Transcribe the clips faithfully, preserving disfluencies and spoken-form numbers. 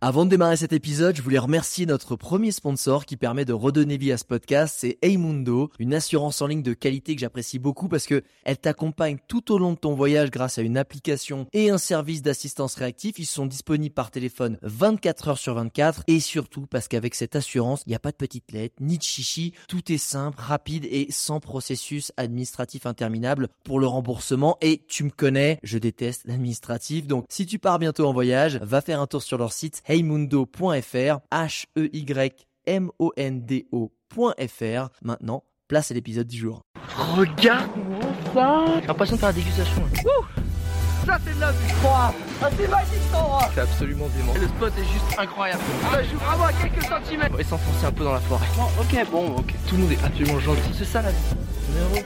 Avant de démarrer cet épisode, je voulais remercier notre premier sponsor qui permet de redonner vie à ce podcast, c'est Heymundo, une assurance en ligne de qualité que j'apprécie beaucoup parce que elle t'accompagne tout au long de ton voyage grâce à une application et un service d'assistance réactif. Ils sont disponibles par téléphone vingt-quatre heures sur vingt-quatre et surtout parce qu'avec cette assurance, il n'y a pas de petites lettres, ni de chichi, tout est simple, rapide et sans processus administratif interminable pour le remboursement. Et tu me connais, je déteste l'administratif, donc si tu pars bientôt en voyage, va faire un tour sur leur site heymundo point f r, H E Y M O N D O point F R. Maintenant, place à l'épisode du jour. Regarde-moi ça. J'ai l'impression de faire la dégustation. Ouh, ça c'est de la vue. Ah, c'est magique cet endroit. C'est absolument dément. Le spot est juste incroyable. Ça joue vraiment à quelques centimètres. On va s'enfoncer un peu dans la forêt. Oh, ok, bon, ok. Tout le monde est absolument gentil. C'est ça la vie.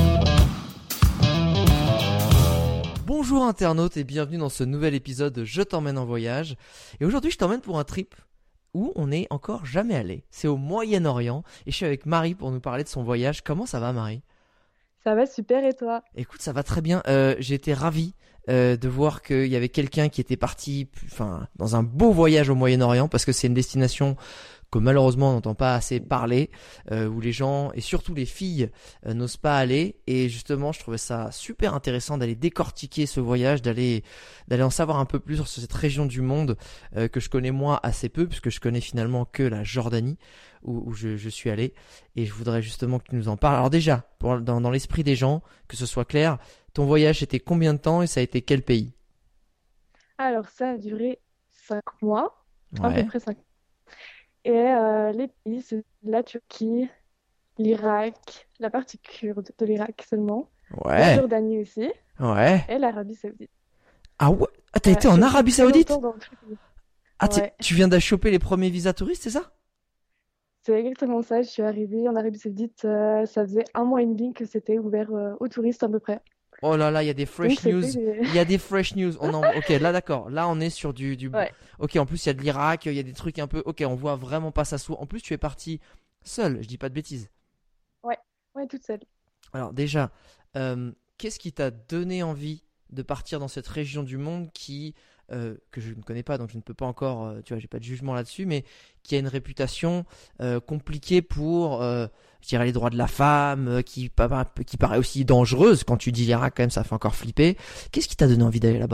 Bonjour internautes et bienvenue dans ce nouvel épisode de Je t'emmène en voyage. Et aujourd'hui, je t'emmène pour un trip où on n'est encore jamais allé. C'est au Moyen-Orient et je suis avec Marie pour nous parler de son voyage. Comment ça va, Marie ? Ça va super, et toi ? Écoute, ça va très bien. Euh, j'ai été ravi euh, de voir qu'il y avait quelqu'un qui était parti enfin, dans un beau voyage au Moyen-Orient parce que c'est une destination que malheureusement on n'entend pas assez parler, euh, où les gens et surtout les filles euh, n'osent pas aller. Et justement, je trouvais ça super intéressant d'aller décortiquer ce voyage, d'aller d'aller en savoir un peu plus sur cette région du monde euh, que je connais moi assez peu, puisque je connais finalement que la Jordanie où, où je, je suis allé. Et je voudrais justement que tu nous en parles. Alors déjà, pour, dans, dans l'esprit des gens, que ce soit clair, ton voyage c'était combien de temps et ça a été quel pays ? Alors, ça a duré cinq mois, à Ouais. peu près cinq. Et euh, les pays, c'est la Turquie, l'Irak, la partie kurde de l'Irak seulement, la Ouais. Jordanie aussi, Ouais. et l'Arabie Saoudite. Ah ouais. Ah, t'as Ouais, été en j'ai fait Arabie très Saoudite ? longtemps dans le truc. Ah, t'es- Ouais. tu viens d'achoper les premiers visas touristes, c'est ça ? C'est exactement ça. Je suis arrivée en Arabie Saoudite, euh, ça faisait un mois et demi que c'était ouvert euh, aux touristes à peu près. Oh là là, il y a des Donc, fresh c'était news. des- Il y a des fresh news. On en... Ok, là d'accord. Là, on est sur du, du... Ouais. Ok, en plus, il y a de l'Irak, il y a des trucs un peu... Ok, on voit vraiment pas ça sous... En plus, tu es parti seul, je dis pas de bêtises. Ouais, ouais, toute seule. Alors déjà, euh, qu'est-ce qui t'a donné envie de partir dans cette région du monde qui... euh, que je ne connais pas, donc je ne peux pas encore... euh, tu vois, j'ai pas de jugement là-dessus, mais qui a une réputation euh, compliquée pour... euh, je dirais les droits de la femme, euh, qui, pa- qui paraît aussi dangereuse. Quand tu dis l'Irak, quand même, ça fait encore flipper. Qu'est-ce qui t'a donné envie d'aller là-bas ?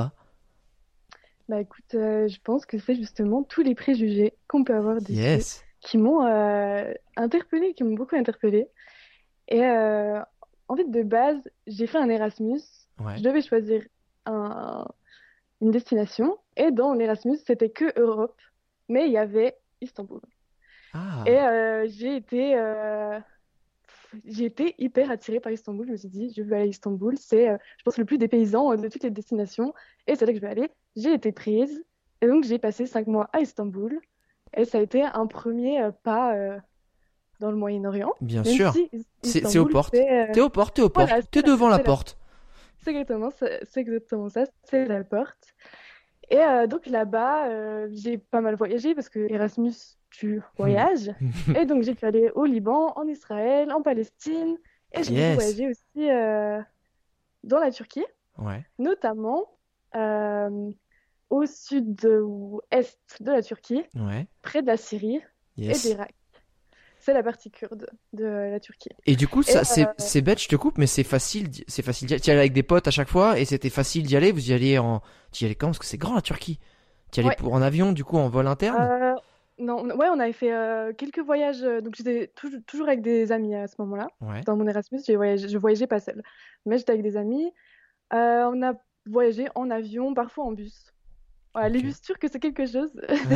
Bah écoute, euh, je pense que c'est justement tous les préjugés qu'on peut avoir dessus Yes. qui m'ont euh, interpellée, qui m'ont beaucoup interpellée. Et euh, en fait, de base, j'ai fait un Erasmus. Ouais. Je devais choisir un- une destination. Et dans l'Erasmus, c'était que Europe. Mais il y avait Istanbul. Ah. Et euh, j'ai été, euh, j'ai été hyper attirée par Istanbul. Je me suis dit, je veux aller à Istanbul. C'est, euh, je pense, le plus dépaysant euh, de toutes les destinations. Et c'est là que je vais aller. J'ai été prise. Et donc, j'ai passé cinq mois à Istanbul. Et ça a été un premier euh, pas euh, dans le Moyen-Orient. Bien Même sûr. si C'est c'est aux Istanbul, portes. c'est euh, T'es aux portes, t'es aux portes. voilà, T'es c'est la- devant la c'est la- porte. c'est exactement ça, c'est exactement ça, c'est la porte. Et euh, donc là-bas, euh, j'ai pas mal voyagé parce que Erasmus, tu voyages. Et donc j'ai pu aller au Liban, en Israël, en Palestine. Et j'ai beaucoup Yes. voyagé aussi euh, dans la Turquie, Ouais. notamment euh, au sud ou est de la Turquie, Ouais. près de la Syrie et Yes. d'Irak. C'est la partie kurde de la Turquie. Et du coup, Et, ça, c'est euh, c'est bête, je te coupe, mais c'est facile, d'y- c'est facile d'y aller. Tu y allais avec des potes à chaque fois et c'était facile d'y aller. Vous y alliez en, tu y allais quand? Parce que c'est grand la Turquie. Tu y allais Ouais. pour en avion, du coup, en vol interne. Euh, non, on- ouais, on avait fait euh, quelques voyages. euh, Donc j'étais toujours, toujours avec des amis à ce moment-là. Ouais. Dans mon Erasmus, j'ai voyagé, je voyageais pas seule, mais j'étais avec des amis. Euh, on a voyagé en avion, parfois en bus. Voilà, les Ok. bus turcs, c'est quelque chose.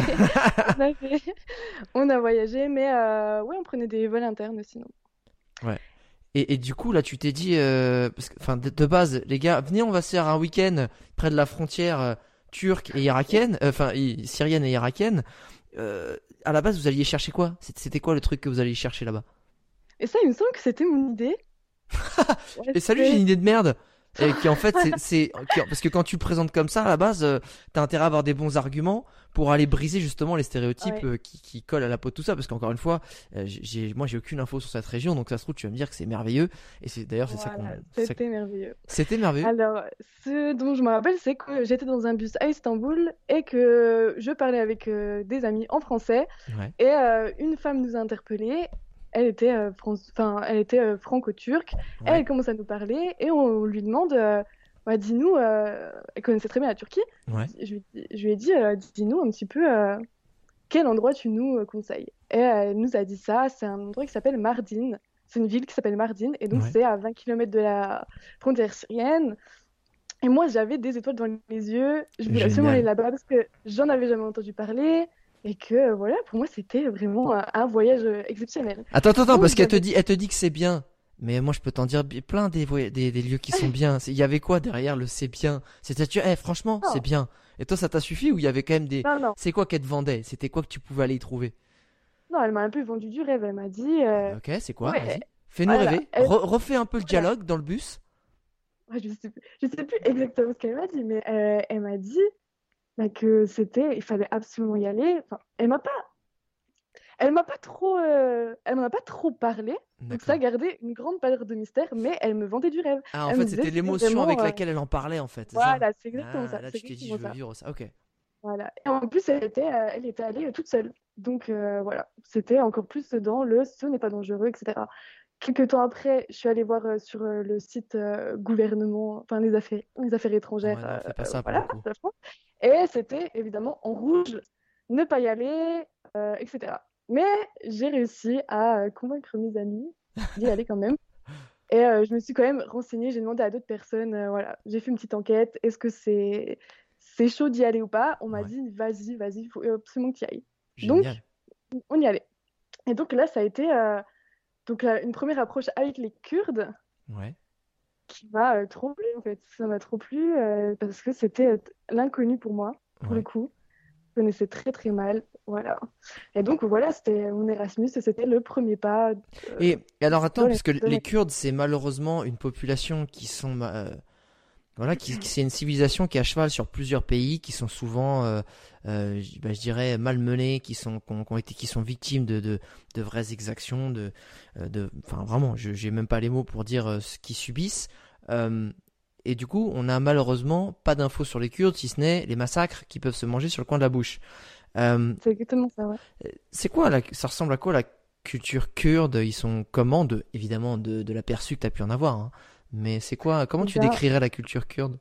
on a fait- on a voyagé, mais euh, ouais, on prenait des vols internes sinon. Et, et du coup, là, tu t'es dit, euh, parce que, enfin, de, de base, les gars, venez, on va se faire un week-end près de la frontière euh, turque et irakienne, euh, enfin, i- syrienne et irakienne. Euh, à la base, vous alliez chercher quoi? C'était c'était quoi le truc que vous alliez chercher là-bas? Et ça, il me semble que c'était mon idée. Ouais, Et salut, c'était- j'ai une idée de merde. Et qui en fait, c'est, c'est qui- parce que quand tu le présentes comme ça, à la base, euh, t'as intérêt à avoir des bons arguments pour aller briser justement les stéréotypes Ouais. euh, qui, qui collent à la peau de tout ça. Parce qu'encore une fois, euh, j'ai, j'ai- moi j'ai aucune info sur cette région, donc ça se trouve tu vas me dire que c'est merveilleux. Et c'est d'ailleurs c'est ça qu'on. Voilà, c'est ça- c'était merveilleux. C'était merveilleux. Alors, ce dont je me rappelle, c'est que j'étais dans un bus à Istanbul et que je parlais avec euh, des amis en français Ouais. et euh, une femme nous a interpellés. Elle était, euh, fran- enfin, elle était euh, franco-turque. Et Ouais. elle commence à nous parler et on lui demande, euh, bah, dis-nous, euh, elle connaissait très bien la Turquie. Ouais. Je lui, je lui ai dit, euh, dis-nous un petit peu euh, quel endroit tu nous euh, conseilles. Et elle nous a dit ça, c'est un endroit qui s'appelle Mardin. C'est une ville qui s'appelle Mardin et donc Ouais. c'est à vingt kilomètres de la frontière syrienne. Et moi, j'avais des étoiles dans les yeux. Je voulais absolument Génial. aller là-bas parce que j'en avais jamais entendu parler. Et que, euh, voilà, pour moi, c'était vraiment un, un voyage euh, exceptionnel. Attends, attends, attends, Donc, parce qu'elle te j'avais- dit, elle te dit que c'est bien. Mais moi, je peux t'en dire bi- plein des, voy- des, des lieux qui sont bien. C'est- Il y avait quoi derrière le c'est bien? C'est-à-dire, eh, franchement, Non. c'est bien. Et toi, ça t'a suffi ou il y avait quand même des. Non, non, C'est quoi qu'elle te vendait? C'était quoi que tu pouvais aller y trouver? non, elle m'a un peu vendu du rêve. Elle m'a dit, euh, Ok, c'est quoi? ouais, Vas-y. Fais-nous voilà, rêver. elle- Re- refais un peu le voilà. dialogue dans le bus. Ouais, je sais plus, je sais plus exactement ce qu'elle m'a dit, mais euh, elle m'a dit bah, que c'était, il fallait absolument y aller. Enfin, elle m'a pas, elle m'a pas trop, euh, elle m'en a pas trop parlé. Donc ça D'accord. gardait une grande part de mystère, mais elle me vendait du rêve. Ah, en Elle fait, me disait c'était c'était l'émotion vraiment, avec euh, laquelle elle en parlait, en fait, c'est ça? voilà, c'est exactement Ah, ça, là, c'est tu t'es dit, je exactement veux ça. vivre ça. Ok. Voilà. Et en plus, elle était, euh, elle était allée euh, toute seule. Donc euh, voilà, c'était encore plus dans le ce n'est pas dangereux, et cetera. Quelques temps après, je suis allée voir euh, sur euh, le site euh, gouvernement, enfin les affaires, les affaires étrangères, Ouais, non, euh, fais pas euh, ça pour voilà, le coup. de la France. Et c'était évidemment en rouge, ne pas y aller, euh, et cetera. Mais j'ai réussi à euh, convaincre mes amis d'y aller quand même. Et euh, je me suis quand même renseignée, j'ai demandé à d'autres personnes, euh, voilà, j'ai fait une petite enquête, est-ce que c'est c'est chaud d'y aller ou pas? On m'a Ouais. dit, vas-y, vas-y, il faut absolument que tu y ailles. Génial. Donc, on y allait. Et donc là, ça a été euh, donc, euh, une première approche avec les Kurdes Ouais. qui m'a euh, trop plu, en fait. Ça m'a trop plu euh, parce que c'était euh, l'inconnu pour moi, pour le Ouais. coup. Je connaissais très très mal, voilà. Et donc voilà, c'était mon Erasmus, et c'était le premier pas euh, Et, et alors, attends, dans les, puisque dans les les- Kurdes, c'est malheureusement une population qui sont. euh, Voilà, qui, qui- c'est une civilisation qui est à cheval sur plusieurs pays, qui sont souvent, euh, euh, j- bah, je dirais, malmenés, qui sont, qui ont, qui ont été, qui sont victimes de, de, de vraies exactions, de, euh, de, enfin vraiment, je, j'ai même pas les mots pour dire euh, ce qu'ils subissent. Euh, et du coup, on a malheureusement pas d'infos sur les Kurdes, si ce n'est les massacres qui peuvent se manger sur le coin de la bouche. Euh, C'est exactement ça, ouais. c'est quoi la, ça ressemble à quoi la culture kurde? Ils sont comment de, évidemment, de, de l'aperçu que tu as pu en avoir, hein. Mais c'est quoi, comment tu Bien, décrirais la culture kurde?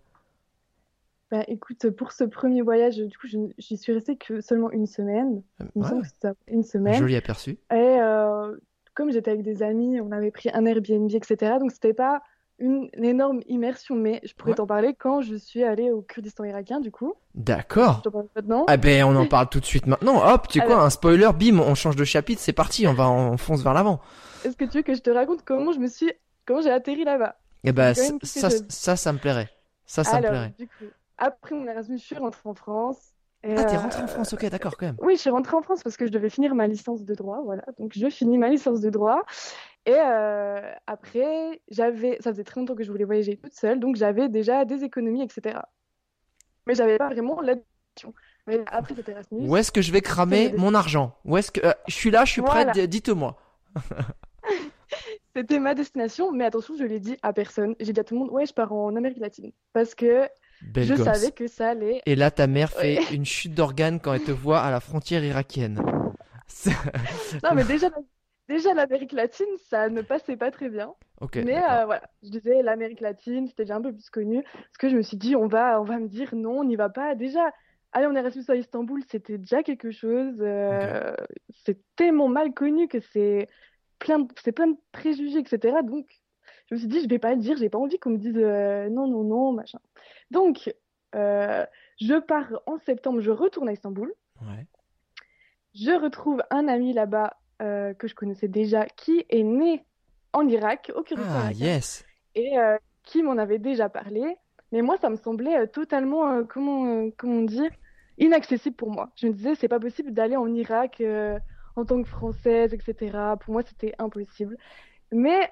bah, écoute, pour ce premier voyage, du coup, je- j'y suis restée que seulement une semaine. Euh, Il me Ouais, semble ouais. que c'était une semaine. Joli aperçu. Et euh, comme j'étais avec des amis, on avait pris un Airbnb, et cetera. Donc, c'était pas une, une énorme immersion, mais je pourrais Ouais. t'en parler quand je suis allée au Kurdistan irakien, du coup. Je D'accord. t'en parle maintenant. Ah ben on en parle tout de suite maintenant. Hop, tu sais quoi, Alors, un spoiler, bim, on change de chapitre, c'est parti, on va on fonce vers l'avant. est-ce que tu veux que je te raconte comment je me suis, comment j'ai atterri là-bas? Et C'est ben quand ça, même quelque ça, chose. ça, ça me plairait. Ça, ça me Alors, plairait. du coup, après mon Erasmus, je suis rentrée en France. Et Ah, t'es euh, rentré en France, ok, d'accord, quand même. oui, je suis rentrée en France parce que je devais finir ma licence de droit, voilà. Donc, je finis ma licence de droit. Et euh, après, j'avais, ça faisait très longtemps que je voulais voyager toute seule, donc j'avais déjà des économies, et cetera. Mais j'avais pas vraiment l'addition. Mais après cet Erasmus, Où est-ce que je vais c'était cramer ma mon destination. argent? Où est-ce que euh, je suis là, je suis prête, Voilà, d- dites-moi. c'était ma destination. Mais attention, je l'ai dit à personne. J'ai dit à tout le monde, ouais, je pars en Amérique latine. Parce que Belle je savais gosse. que ça allait. Et là, ta mère Ouais. fait une chute d'organes quand elle te voit à la frontière irakienne. C'est- Non, mais déjà, déjà l'Amérique latine, ça ne passait pas très bien. Ok, Mais d'accord. euh, voilà, je disais l'Amérique latine, c'était déjà un peu plus connu. Parce que je me suis dit, on va, on va me dire non, on n'y va pas. Déjà, aller en Erasmus à Istanbul, c'était déjà quelque chose. Ok. euh, c'est tellement mal connu que c'est plein de, c'est plein de préjugés, et cetera. Donc, je me suis dit, je vais pas le dire, j'ai pas envie qu'on me dise euh, non, non, non, machin. Donc, euh, je pars en septembre, je retourne à Istanbul. Ouais. Je retrouve un ami là-bas euh, que je connaissais déjà, qui est né en Irak, au Kurdistan Ah, irakien, yes. et euh, qui m'en avait déjà parlé. Mais moi, ça me semblait euh, totalement, euh, comment, euh, comment dire, inaccessible pour moi. Je me disais, c'est pas possible d'aller en Irak euh, en tant que Française, et cetera. Pour moi, c'était impossible. Mais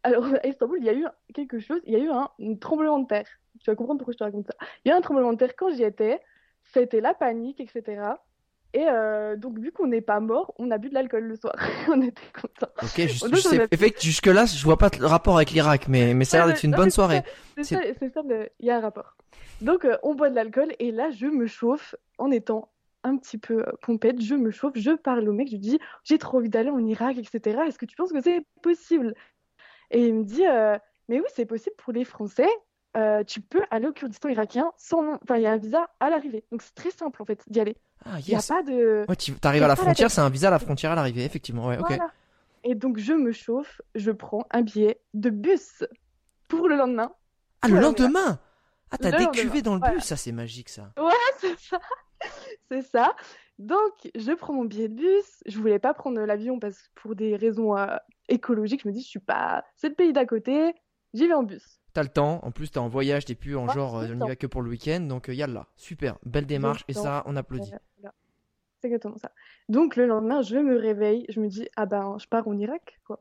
alors à Istanbul, il y a eu quelque chose, il y a eu un, un tremblement de terre. Tu vas comprendre pourquoi je te raconte ça. Il y a eu un tremblement de terre quand j'y étais, c'était la panique, et cetera. Et euh, donc, vu qu'on n'est pas mort, on a bu de l'alcool le soir. On était contents. Ok, juste, Donc, je sais, on a- effectivement, jusque-là, je vois pas le rapport avec l'Irak, mais, mais ça a l'air Ouais, d'être une non, bonne mais c'est soirée. ça, c'est C'est- ça, c'est ça, le- il y a un rapport. Donc, euh, on boit de l'alcool et là, je me chauffe en étant un petit peu euh, pompette. Je me chauffe, je parle au mec, je lui dis, j'ai trop envie d'aller en Irak, et cetera. Est-ce que tu penses que c'est possible? Et il me dit, euh, mais oui, c'est possible pour les Français. Euh, tu peux aller au Kurdistan irakien sans, enfin, il y a un visa à l'arrivée. Donc, c'est très simple en fait d'y aller. Ah, Il n'y a yes. pas de, Ouais, tu il arrives y à a la pas la frontière, tête. c'est un visa à la frontière à l'arrivée, effectivement, ouais, ok. Voilà. Et donc, je me chauffe, je prends un billet de bus pour le lendemain. Ah, le pour aller en Irak. lendemain! Ah, t'as Le lendemain, décuvé dans le voilà. bus, ça c'est magique ça. Ouais, c'est ça. C'est ça. Donc, je prends mon billet de bus. Je voulais pas prendre l'avion parce que pour des raisons euh, écologiques, je me dis, je suis pas. C'est le pays d'à côté, j'y vais en bus. T'as le temps, en plus t'es en voyage, t'es plus en Ouais, genre, euh, j'ai le on y temps. va que pour le week-end, donc euh, yallah, super, belle démarche, et le temps. ça, on applaudit. Euh, voilà. C'est exactement ça. Donc, le lendemain, je me réveille. Je me dis, ah ben, je pars en Irak, quoi.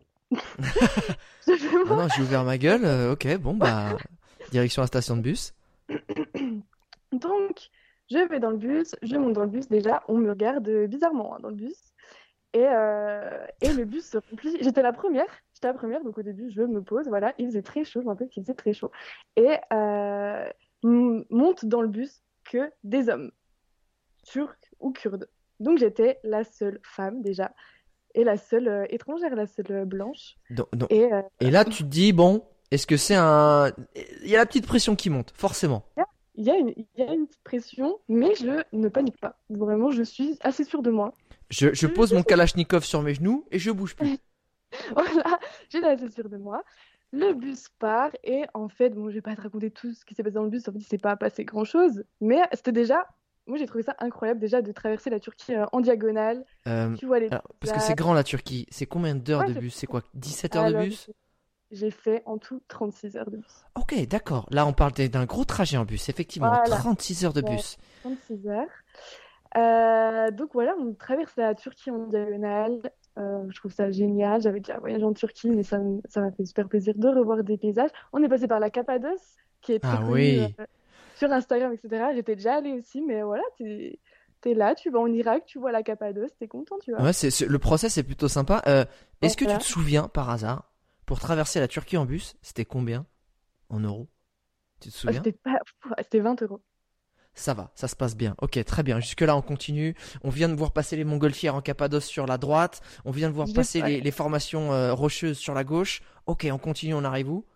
Je vais Ah non, j'ai ouvert ma gueule, euh, ok, bon bah, direction la station de bus. Donc, je vais dans le bus, je monte dans le bus. Déjà, on me regarde euh, bizarrement hein, dans le bus. Et, euh, et le bus se remplit. J'étais la première. J'étais la première, donc au début, je me pose. Voilà, il faisait très chaud. Je me rappelle qu'il faisait très chaud. Et euh, m- monte dans le bus que des hommes, turcs ou kurdes. Donc, j'étais la seule femme déjà. Et la seule euh, étrangère, la seule euh, blanche. Donc, donc- Et euh, et là, tu te dis, bon, est-ce que c'est un... Il y a la petite pression qui monte, forcément. il y a une, il y a une petite pression, mais je ne panique pas. Vraiment, je suis assez sûre de moi. Je, je pose mon kalachnikov sur mes genoux et je bouge plus. Voilà, j'étais assez sûre de moi. Le bus part et en fait, bon, je vais pas te raconter tout ce qui s'est passé dans le bus, en fait, il s'est pas passé grand-chose, mais c'était déjà, moi j'ai trouvé ça incroyable déjà de traverser la Turquie euh, en diagonale, Euh, tu vois les alors, parce que paysages. c'est grand la Turquie, c'est combien d'heures Ouais, de c'est bus? C'est quoi? dix-sept trop. heures de Alors, bus? j'ai fait en tout trente-six heures de bus. Ok, d'accord. Là, on parle d- d'un gros trajet en bus, effectivement. Voilà, trente-six heures de ouais, bus. trente-six heures. Euh, donc voilà, on traverse la Turquie en diagonale. Euh, je trouve ça génial. J'avais déjà voyagé en Turquie, mais ça, m- ça m'a fait super plaisir de revoir des paysages. On est passé par la Cappadoce, qui est très Ah connue euh, oui. sur Instagram, et cetera. J'étais déjà allée aussi, mais voilà, t'es, t'es là, tu vas en Irak, tu vois la Cappadoce, t'es content, tu vois. Ouais, c'est, c'est- le process est plutôt sympa. Euh, est-ce que tu Voilà. te souviens, par hasard, pour traverser la Turquie en bus, c'était combien en euros? Tu te Ah, souviens? C'était pas... c'était vingt euros. Ça va, ça se passe bien. Ok, très bien. Jusque-là, on continue. On vient de voir passer les montgolfières en Cappadoce sur la droite. On vient de voir J'ai- passer les, ouais. les formations euh, rocheuses sur la gauche. Ok, on continue, on arrive où?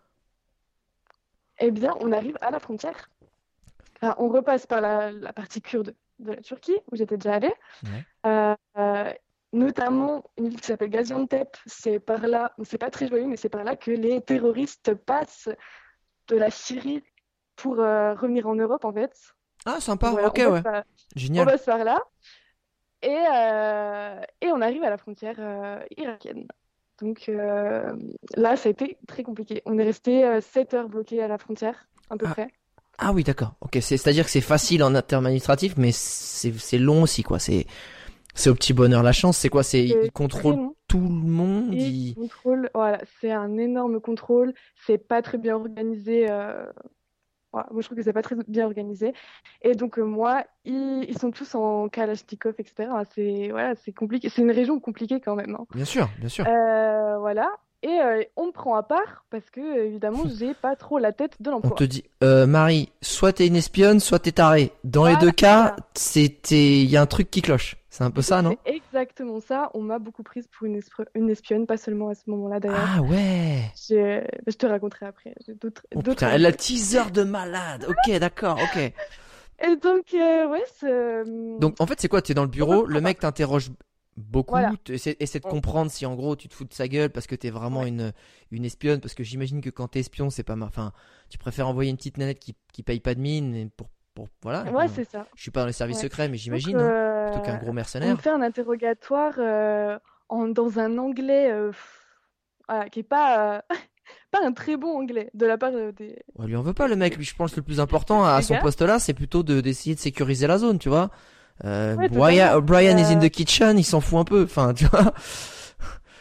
Eh bien, on arrive à la frontière. Enfin, on repasse par la, la partie kurde de la Turquie, où j'étais déjà allée. Ouais. Euh, euh, notamment une ville qui s'appelle Gaziantep. C'est par là, c'est pas très joyeux, mais c'est par là que les terroristes passent de la Syrie pour euh, revenir en Europe, en fait. Ah, sympa. Voilà, Ok, on ouais. passe par, on Génial. passe par là et, euh, et on arrive à la frontière euh, irakienne. Donc euh, là, ça a été très compliqué. On est resté euh, sept heures bloqués à la frontière, à peu Ah, près. ah oui, d'accord. Ok, c'est, c'est-à-dire que c'est facile en termes administratifs, mais c'est, c'est long aussi, quoi. C'est, c'est au petit bonheur la chance. C'est quoi? C'est, ils C'est très contrôlent long. tout le monde. Et Ils... contrôle, voilà, c'est un énorme contrôle. C'est pas très bien organisé. euh, voilà, moi, je trouve que c'est pas très bien organisé. Et donc, euh, moi, ils, ils sont tous en Kalachnikov, et cetera. C'est voilà, c'est compliqué. C'est une région compliquée quand même, hein. Bien sûr, bien sûr. Euh, voilà. Et euh, on me prend à part parce que, euh, évidemment, j'ai pas trop la tête de On l'emploi. te dit, euh, Marie, soit t'es une espionne, soit t'es tarée. Dans les Voilà, deux c'est cas, ça. c'était, il y a un truc qui cloche. C'est un peu ça, non? C'est exactement ça. On m'a beaucoup prise pour une, espr- une espionne, pas seulement à ce moment-là d'ailleurs. Ah ouais. Je, je te raconterai après. J'ai d'autres, Oh d'autres putain, elle a le anecdotes. teaser de malade. Ok, d'accord, ok. Et donc, euh, ouais, c'est... Donc en fait, c'est quoi? T'es dans le on me bureau, prend le à mec part. t'interroge beaucoup, Voilà. tu essaies, essaies de On- comprendre si en gros tu te fous de sa gueule parce que t'es vraiment Ouais. une, une espionne, parce que j'imagine que quand t'es espion, c'est pas ma... Enfin, tu préfères envoyer une petite nanette qui, qui paye pas de mine et pour, pour... Voilà. Ouais, Bon, c'est ça. je suis pas dans les services Ouais. secrets, mais Donc, j'imagine, hein, plutôt qu'un euh, gros on me mercenaire. fait un interrogatoire euh, en, dans un anglais euh, pff, voilà, qui est pas, euh, pas un très bon anglais de la part euh, des, On lui en veut pas, le mec. Lui, je pense que le plus important à des son gars. poste là, c'est plutôt de d'essayer de sécuriser la zone, tu vois. Euh, Ouais, Brian, totalement. Brian is in Euh, the kitchen, il s'en fout un peu. Enfin, tu vois. c'est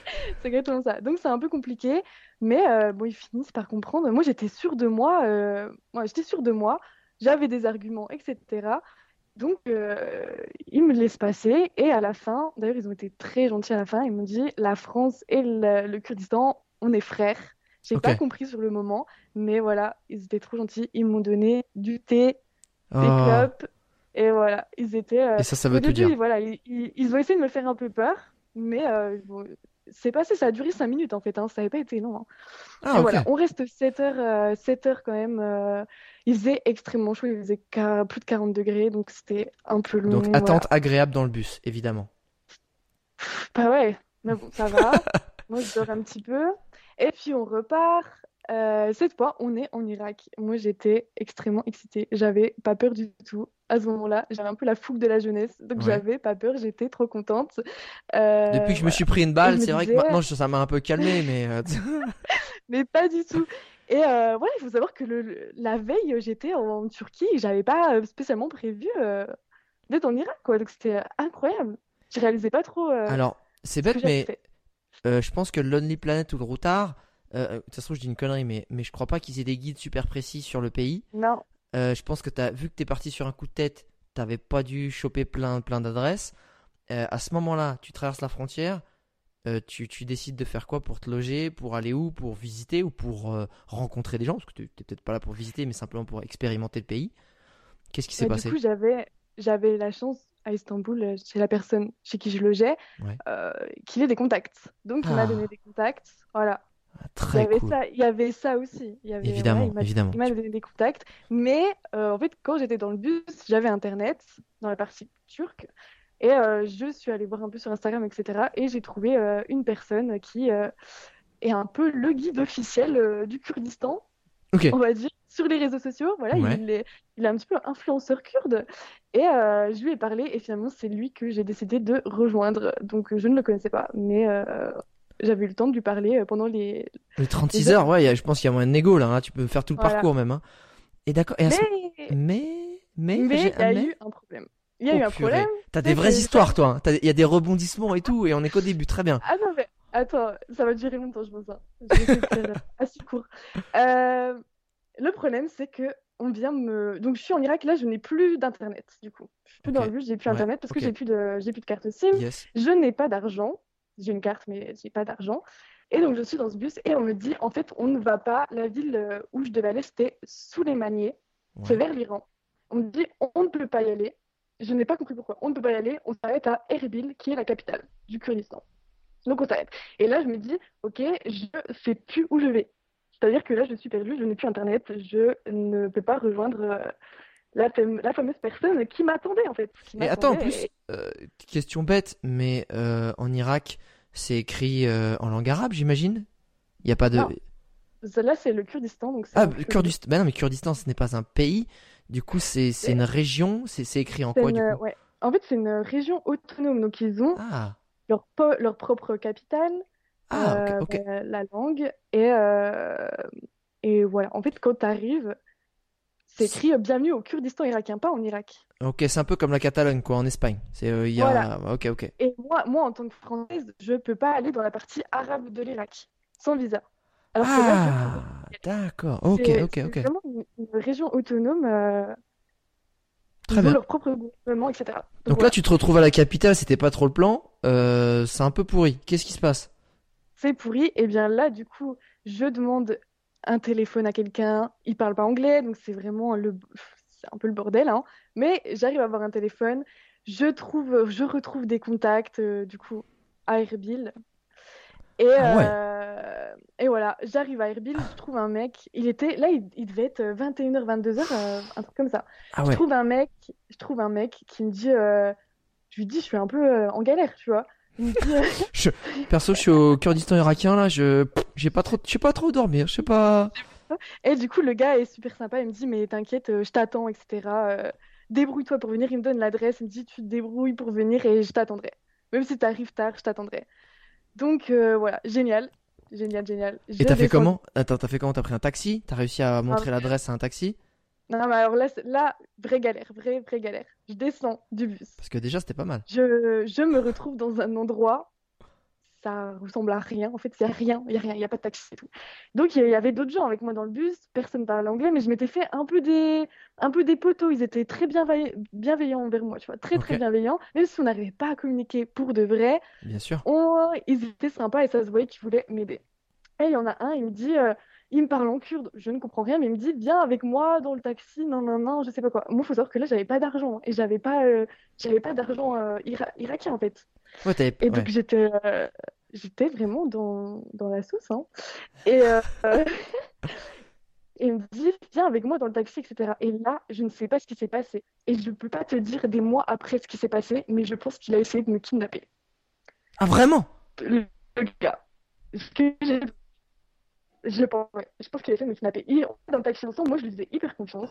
c'est exactement ça. Donc c'est un peu compliqué, mais euh, bon, ils finissent par comprendre. Moi, j'étais sûre de moi. Euh... Moi, j'étais sûre de moi. J'avais des arguments, et cetera. Donc, euh, ils me laissent passer. Et à la fin, d'ailleurs, ils ont été très gentils à la fin. Ils m'ont dit, la France et le, le Kurdistan, on est frères. J'ai Ok. pas compris sur le moment, mais voilà, ils étaient trop gentils. Ils m'ont donné du thé, des Oh. clopes. Et voilà, ils étaient. euh, Et ça, ça Au veut tout dire. début, voilà, ils, ils- ils ont essayé de me faire un peu peur, mais euh, bon, c'est passé, ça a duré cinq minutes en fait, hein, ça n'avait pas été long, hein. Ah, Et ok. voilà, on reste sept heures, euh, sept heures quand même. euh, Il faisait extrêmement chaud, il faisait qua- plus de quarante degrés, donc c'était un peu Donc, long, attente voilà. agréable dans le bus, évidemment. Bah ouais, mais bon, ça va. Moi, je dors un petit peu. Et puis, on repart. Euh, cette fois, on est en Irak. Moi, j'étais extrêmement excitée. J'avais pas peur du tout. À ce moment-là, j'avais un peu la fougue de la jeunesse. Donc, Ouais. j'avais pas peur. J'étais trop contente. Depuis Euh, que je me voilà. suis pris une Et je balle, me c'est vrai que disais, maintenant, je- ça m'a un peu calmé, mais. euh, mais pas du tout. Et euh, voilà, il faut savoir que le, le- la veille, j'étais en, en Turquie et j'avais pas euh, spécialement prévu euh, d'être en Irak, quoi. Donc, c'était incroyable. Je réalisais pas trop euh, Alors, c'est ce que bête, j'avais mais fait. euh, je pense que Lonely Planet ou le Routard, euh, de toute façon, je dis une connerie, mais, mais je crois pas qu'ils aient des guides super précis sur le pays. Non. Euh, je pense que t'as, vu que t'es parti sur un coup de tête, t'avais pas dû choper plein, plein d'adresses. Euh, à ce moment-là, tu traverses la frontière, euh, tu, tu décides de faire quoi pour te loger, pour aller où, pour visiter ou pour euh, rencontrer des gens, parce que t'es t'es peut-être pas là pour visiter, mais simplement pour expérimenter le pays. Qu'est-ce qui s'est Bah, du passé? coup, j'avais j'avais la chance à Istanbul, euh, chez la personne chez qui je logeais, Ouais. euh, qu'il ait des contacts. Donc, il m'a donné Ah, des contacts. Voilà. Il y très avait cool. ça, il y avait ça aussi. Il y avait, voilà, il Évidemment, m'a évidemment. il m'a Tu- donné des contacts. Mais euh, en fait, quand j'étais dans le bus, j'avais Internet dans la partie turque. Et euh, je suis allée voir un peu sur Instagram, et cetera. Et j'ai trouvé euh, une personne qui euh, est un peu le guide officiel euh, du Kurdistan, Ok. on va dire, sur les réseaux sociaux. Voilà, Ouais. il est, il est un petit peu influenceur kurde. Et euh, je lui ai parlé, et finalement, c'est lui que j'ai décidé de rejoindre. Donc, je ne le connaissais pas, mais euh, j'avais eu le temps de lui parler euh, pendant les, Les les trente-six heures. heures, ouais, y a- je pense qu'il y a moyen de négo là, hein. Tu peux faire tout le Voilà. parcours même, hein. Et d'accord. Et à ce- Mais, Mais, mais, mais j'ai il y un a mais. eu un problème. Il y a Oh eu un problème, purée. T'as des c'est vraies que histoires, j'arrive. toi, hein. Il y a des rebondissements et tout, et on est qu'au début. Très bien. Ah non, mais attends, ça va durer longtemps, je pense, hein. Je vais essayer de faire assez court. Euh, le problème, c'est que on vient me. Donc, je suis en Irak, là, je n'ai plus d'internet, du coup. Je suis plus Ok. dans le bus, j'ai plus Ouais. internet parce que Ok. j'ai plus de... j'ai plus de carte SIM. Yes. Je n'ai pas d'argent. J'ai une carte, mais j'ai pas d'argent. Et donc, je suis dans ce bus et on me dit, en fait, on ne va pas. La ville euh, où je devais aller, c'était Souleymaniye. C'est Ouais. vers l'Iran. On me dit, on ne peut pas y aller. Je n'ai pas compris pourquoi. On ne peut pas y aller. On s'arrête à Erbil, qui est la capitale du Kurdistan. Donc, on s'arrête. Et là, je me dis, OK, je sais plus où je vais. C'est-à-dire que là, je suis perdue, je n'ai plus Internet, je ne peux pas rejoindre euh, la, fam- la fameuse personne qui m'attendait, en fait. Qui Et attends, en m'attendait. plus, Et... euh, question bête, mais euh, en Irak, c'est écrit euh, en langue arabe, j'imagine? Il y a pas de. Non, là, c'est le Kurdistan, donc c'est Ah, en kurde. Kurdistan. Bah non, mais Kurdistan, ce n'est pas un pays. Du coup, c'est c'est une C'est région. C'est c'est écrit en c'est quoi, une, du coup? ouais. En fait, c'est une région autonome, donc ils ont Ah. leur, po- leur propre capitale, Ah, ok, euh, ok. bah, la langue, et, euh, et voilà. En fait, quand tu arrives, c'est C'est- écrit euh, bienvenue au Kurdistan irakien, pas en Irak. Ok, c'est un peu comme la Catalogne, quoi, en Espagne. C'est, euh, il y Voilà. a. Ok, ok. Et moi, moi, en tant que Française, je peux pas aller dans la partie arabe de l'Irak sans visa. Alors que là, je pouvais. Ah, d'accord. Ok, C'est ok, c'est ok. vraiment une, une région autonome. euh, Très ils ont bien. leur propre gouvernement, et cetera. Donc Donc là, voilà, tu te retrouves à la capitale, c'était pas trop le plan. Euh, c'est un peu pourri. Qu'est-ce qui se passe? c'est pourri. Et bien là, du coup, je demande un téléphone à quelqu'un. Il parle pas anglais, donc c'est vraiment le, c'est un peu le bordel, hein. Mais j'arrive à avoir un téléphone. Je trouve, je retrouve des contacts, euh, du coup, à Erbil. Et, Ah ouais. euh, et voilà, j'arrive à Erbil, je trouve un mec. Il était là, il, il devait être vingt et une heures, vingt-deux heures, euh, un truc comme ça. Ah Je ouais. trouve un mec, je trouve un mec qui me dit, euh, je lui dis, je suis un peu euh, en galère, tu vois. Il me dit, euh, Je... Perso, je suis au Kurdistan irakien là. Je, j'ai pas trop, je sais pas trop dormir. Je sais pas. et du coup, le gars est super sympa. Il me dit, mais t'inquiète, euh, je t'attends, et cetera. euh, débrouille-toi pour venir. Il me donne l'adresse. Il me dit, tu te débrouilles pour venir et je t'attendrai. Même si t'arrives tard, je t'attendrai. Donc euh, voilà, génial, génial, génial. Et Je t'as fait descends. comment? Attends, t'as fait comment? T'as pris un taxi? T'as réussi à Ah, montrer l'adresse à un taxi? non, mais alors là, c'est- là, vraie galère, vraie, vraie galère. Je descends du bus. Parce que déjà, c'était pas mal. Je, je me retrouve dans un endroit, ça ressemble à rien. En fait, il n'y a rien, il n'y a rien, il n'y a pas de taxi et tout. Donc, il y avait d'autres gens avec moi dans le bus, personne ne parlait anglais, mais je m'étais fait un peu des, un peu des potos. Ils étaient très bienveillants, bienveillants envers moi, tu vois, très, très Ok, bienveillants. Même si on n'arrivait pas à communiquer pour de vrai, bien sûr. on... ils étaient sympas et ça se voyait qu'ils voulaient m'aider. Et il y en a un, il me dit, euh, il me parle en kurde, je ne comprends rien, mais il me dit, viens avec moi dans le taxi, non, non, non, je sais pas quoi. Moi, il faut savoir que là, j'avais pas d'argent et j'avais pas, euh, j'avais pas d'argent euh, ira- irakien en fait. Ouais, t'avais... Et donc, ouais. j'étais euh, j'étais vraiment dans, dans la sauce, hein. Et, euh, et il me dit, viens avec moi dans le taxi, et cetera. Et là, je ne sais pas ce qui s'est passé. Et je ne peux pas te dire des mois après ce qui s'est passé, mais je pense qu'il a essayé de me kidnapper. Ah, vraiment? Le, le gars. Ce que j'ai Je pense, ouais. Je pense qu'il a essayé de me kidnapper. Il est dans le taxi ensemble, moi je lui faisais hyper confiance.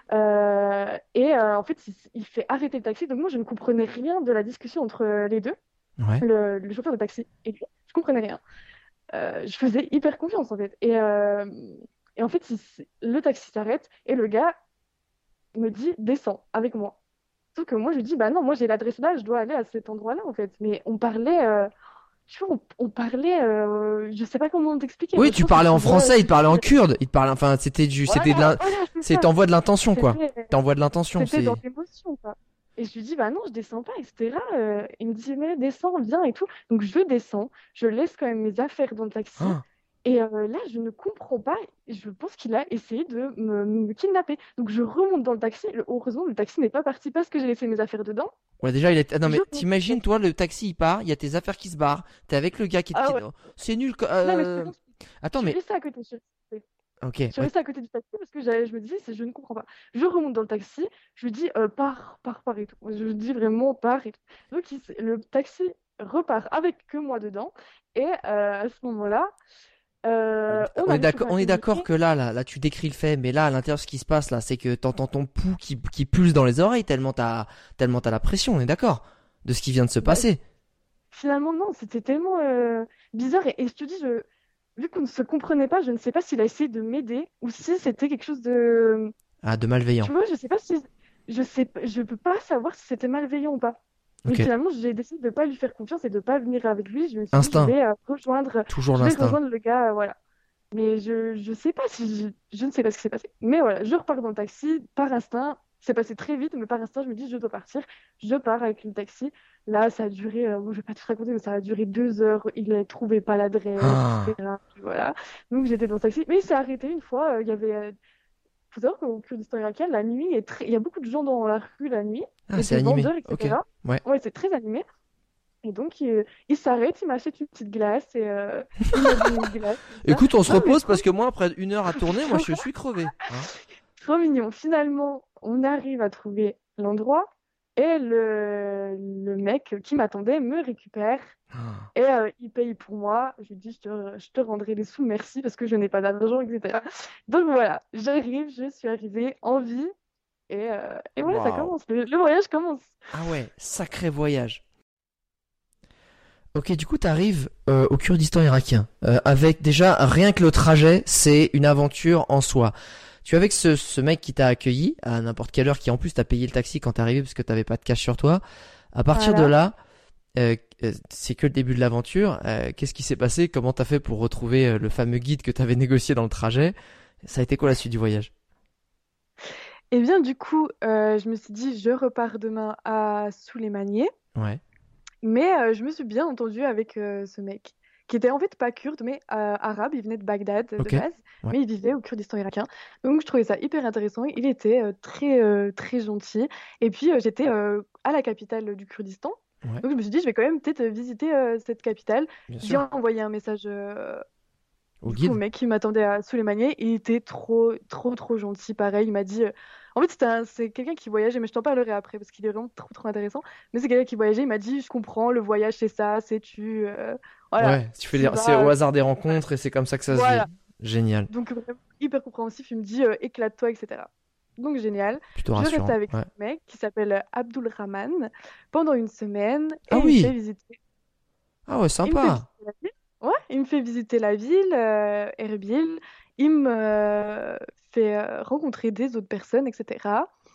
Euh, et euh, en fait, il, il fait arrêter le taxi. Donc moi je ne comprenais rien de la discussion entre euh, les deux, Ouais. le, le chauffeur de taxi et lui. Je comprenais rien. Euh, je faisais hyper confiance en fait. Et, euh, et en fait, il s- le taxi s'arrête et le gars me dit descends avec moi. Sauf que moi je lui dis bah non, moi j'ai l'adresse là, je dois aller à cet endroit-là en fait. Mais on parlait. euh, Tu vois, on, on parlait, euh, je sais pas comment t'expliquer. Oui, Moi, je tu pense que parlais tu en vois, français, il tu te parlait en dis, kurde, il te parlait, enfin, c'était du, c'était de voilà, l'in- voilà, c'est c'est, ça. t'envoies de l'intention, quoi. C'était, T'envoies de l'intention, c'était dans c'est, l'émotion, quoi. Et je lui dis, bah non, je descends pas, et cetera. Euh, il me dit, mais descends, viens et tout. Donc je descends, je laisse quand même mes affaires dans le taxi. ah. Et euh, là, je ne comprends pas. Je pense qu'il a essayé de me, me kidnapper. Donc je remonte dans le taxi. Le- Heureusement, le taxi n'est pas parti parce que j'ai laissé mes affaires dedans. Ouais, déjà, il est, ah, non, Je mais remonte dans le t'imagines, taxi. toi, le taxi, il part, il y a tes affaires qui se barrent, t'es avec le gars qui te Ah ouais. quitte. C'est nul, quoi. Non, mais je te Euh... jure, je Attends, suis mais, restée à côté. Je suis restée. ok, Je suis ouais. restée à côté du taxi parce que j'avais- je me disais, c'est- je ne comprends pas. Je remonte dans le taxi, je lui dis, euh, pars, pars, pars et tout. Je lui dis vraiment, pars et tout. Donc il s- le taxi repart avec que moi dedans. Et euh, à ce moment-là, euh, on On est arrive toujours d'accord, à on est d'accord communiquer. que là, là, là, tu décris le fait, mais là, à l'intérieur, ce qui se passe, là, c'est que t'entends ton pouls qui, qui pulse dans les oreilles tellement t'as, tellement t'as la pression, on est d'accord, de ce qui vient de se Bah, passer. finalement, non, c'était tellement euh, bizarre. Et, et je te dis, je, vu qu'on ne se comprenait pas, je ne sais pas s'il a essayé de m'aider ou si c'était quelque chose de... Ah, de malveillant. Tu vois, je sais pas si... Je sais, pas- je peux pas savoir si c'était malveillant ou pas. Mais Ok. finalement, j'ai décidé de pas lui faire confiance et de pas venir avec lui. Je me suis dit, je Instinct. vais euh, rejoindre, Toujours je vais l'instinct. rejoindre le gars, euh, voilà. Mais je, je sais pas si, je, je ne sais pas ce qui s'est passé. Mais voilà, je repars dans le taxi par instinct. C'est passé très vite, mais par instinct, je me dis, je dois partir. Je pars avec le taxi. Là, ça a duré, euh, bon, je vais pas tout raconter, mais ça a duré deux heures. Il ne trouvait pas l'adresse, Ah, et cetera. Puis voilà. Donc j'étais dans le taxi. Mais il s'est arrêté une fois. euh, Il y avait, euh, faut savoir qu'au Kurdistan irakien, la nuit est très... il y a beaucoup de gens dans la rue la nuit, ah, et c'est des animé. vendeurs, Ok. et cetera. Ouais. Ouais, c'est très animé. Et donc, il, il s'arrête, il m'achète une petite glace et euh, il m'a donné une glace. Comme ça. Écoute, on se Non, mais repose trop, parce que moi, après une heure à tourner, moi, je suis crevé. Hein. trop mignon. Finalement, on arrive à trouver l'endroit et le, le mec qui m'attendait me récupère Ah. et euh, il paye pour moi. Je lui dis, je te, je te rendrai les sous, merci, parce que je n'ai pas d'argent, et cetera. Donc voilà, j'arrive, je suis arrivée en vie et, euh, et voilà, ça Waouh. commence. Le, le voyage commence. Ah ouais, sacré voyage. Ok, du coup, t'arrives euh, au Kurdistan irakien. Euh, avec déjà, rien que le trajet, c'est une aventure en soi. Tu es avec ce, ce mec qui t'a accueilli à n'importe quelle heure, qui en plus t'a payé le taxi quand t'es arrivé parce que t'avais pas de cash sur toi. À partir de Voilà. là, euh, euh, c'est que le début de l'aventure. Euh, qu'est-ce qui s'est passé? Comment t'as fait pour retrouver euh, le fameux guide que t'avais négocié dans le trajet? Ça a été quoi la suite du voyage? Et bien, du coup, euh, je me suis dit, je repars demain à Souleymaniye. Ouais, Mais euh, je me suis bien entendue avec euh, ce mec, qui était en fait pas kurde, mais euh, arabe. Il venait de Bagdad euh, de ok, base, ouais, mais il vivait au Kurdistan irakien. Donc je trouvais ça hyper intéressant. Il était euh, très, euh, très gentil. Et puis euh, j'étais euh, à la capitale du Kurdistan. ouais, Donc je me suis dit, je vais quand même peut-être euh, visiter euh, cette capitale. bien J'ai sûr. envoyé un message euh, Au du coup, au guide? mec qui m'attendait à Souleymaniye, il était trop, trop, trop gentil. Pareil, il m'a dit. euh, En fait, c'était un- c'est quelqu'un qui voyageait, mais je t'en parlerai après parce qu'il est vraiment trop, trop intéressant. Mais c'est quelqu'un qui voyageait, il m'a dit, je comprends, le voyage, c'est ça, c'est tu. euh, Voilà, Ouais, tu fais tu les... c'est au vas. hasard des rencontres et c'est comme ça que ça se vit. Voilà. Génial, Donc, vraiment hyper compréhensif, il me dit, euh, éclate-toi, et cetera. Donc, génial. plutôt Je reste rassurant. avec ce Ouais. mec qui s'appelle Abdul Rahman pendant une semaine et Ah il me fait oui, visiter. ah ouais, Il me fait sympa. visiter la ville. Ouais, il me fait visiter la ville, euh, Erbil. Il me euh, fait euh, rencontrer des autres personnes, et cetera.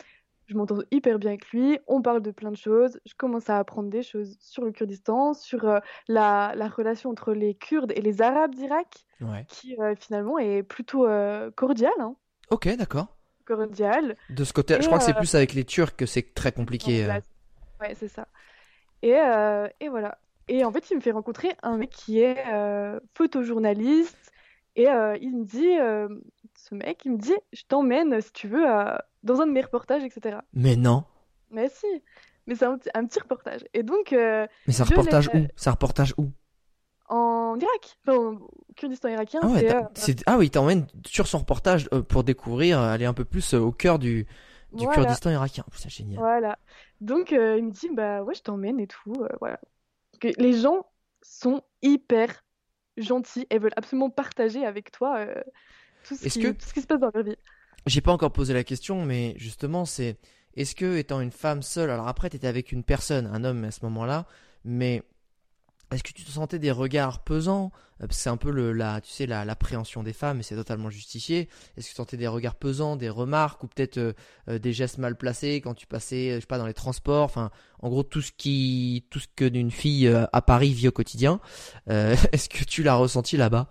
je m'entends hyper bien avec lui, on parle de plein de choses, je commence à apprendre des choses sur le Kurdistan, sur euh, la, la relation entre les Kurdes et les Arabes d'Irak, Ouais. qui euh, finalement est plutôt euh, cordiale, hein, Ok, d'accord. cordiale. De ce côté, Et je crois que c'est euh, plus avec les Turcs que c'est très compliqué. euh. là, ouais, c'est ça. Et, euh, et voilà. Et en fait, il me fait rencontrer un mec qui est euh, photojournaliste. Et euh, il me dit, euh, ce mec, il me dit, je t'emmène si tu veux à- dans un de mes reportages, et cetera. Mais non. Mais si, mais c'est un, petit- un petit reportage. Et donc, euh, Mais c'est un je l'ai reportage où? C'est un reportage où? en Irak, enfin, au Kurdistan irakien, Ah ouais, c'est t'as- euh, c'est... ah oui, il t'emmène sur son reportage euh, pour découvrir, euh, aller un peu plus euh, au cœur du, du voilà, Kurdistan irakien. Oh, c'est génial. voilà. Donc, euh, il me dit, bah ouais, je t'emmène et tout, euh, voilà. Que les gens sont hyper gentils et veulent absolument partager avec toi euh, tout ce Est-ce qui, que, tout ce qui se passe dans leur vie. j'ai pas encore posé la question, mais justement, c'est, est-ce que étant une femme seule, alors après t'étais avec une personne, un homme à ce moment-là, mais est-ce que tu te sentais des regards pesants? Euh, parce que c'est un peu le, la, tu sais, la, l'appréhension des femmes, et c'est totalement justifié. Est-ce que tu sentais des regards pesants, des remarques, ou peut-être euh, euh, des gestes mal placés quand tu passais, euh, je sais pas, dans les transports, enfin, en gros, tout ce qui, tout ce que d'une fille euh, à Paris vit au quotidien. Euh, est-ce que tu l'as ressenti là-bas?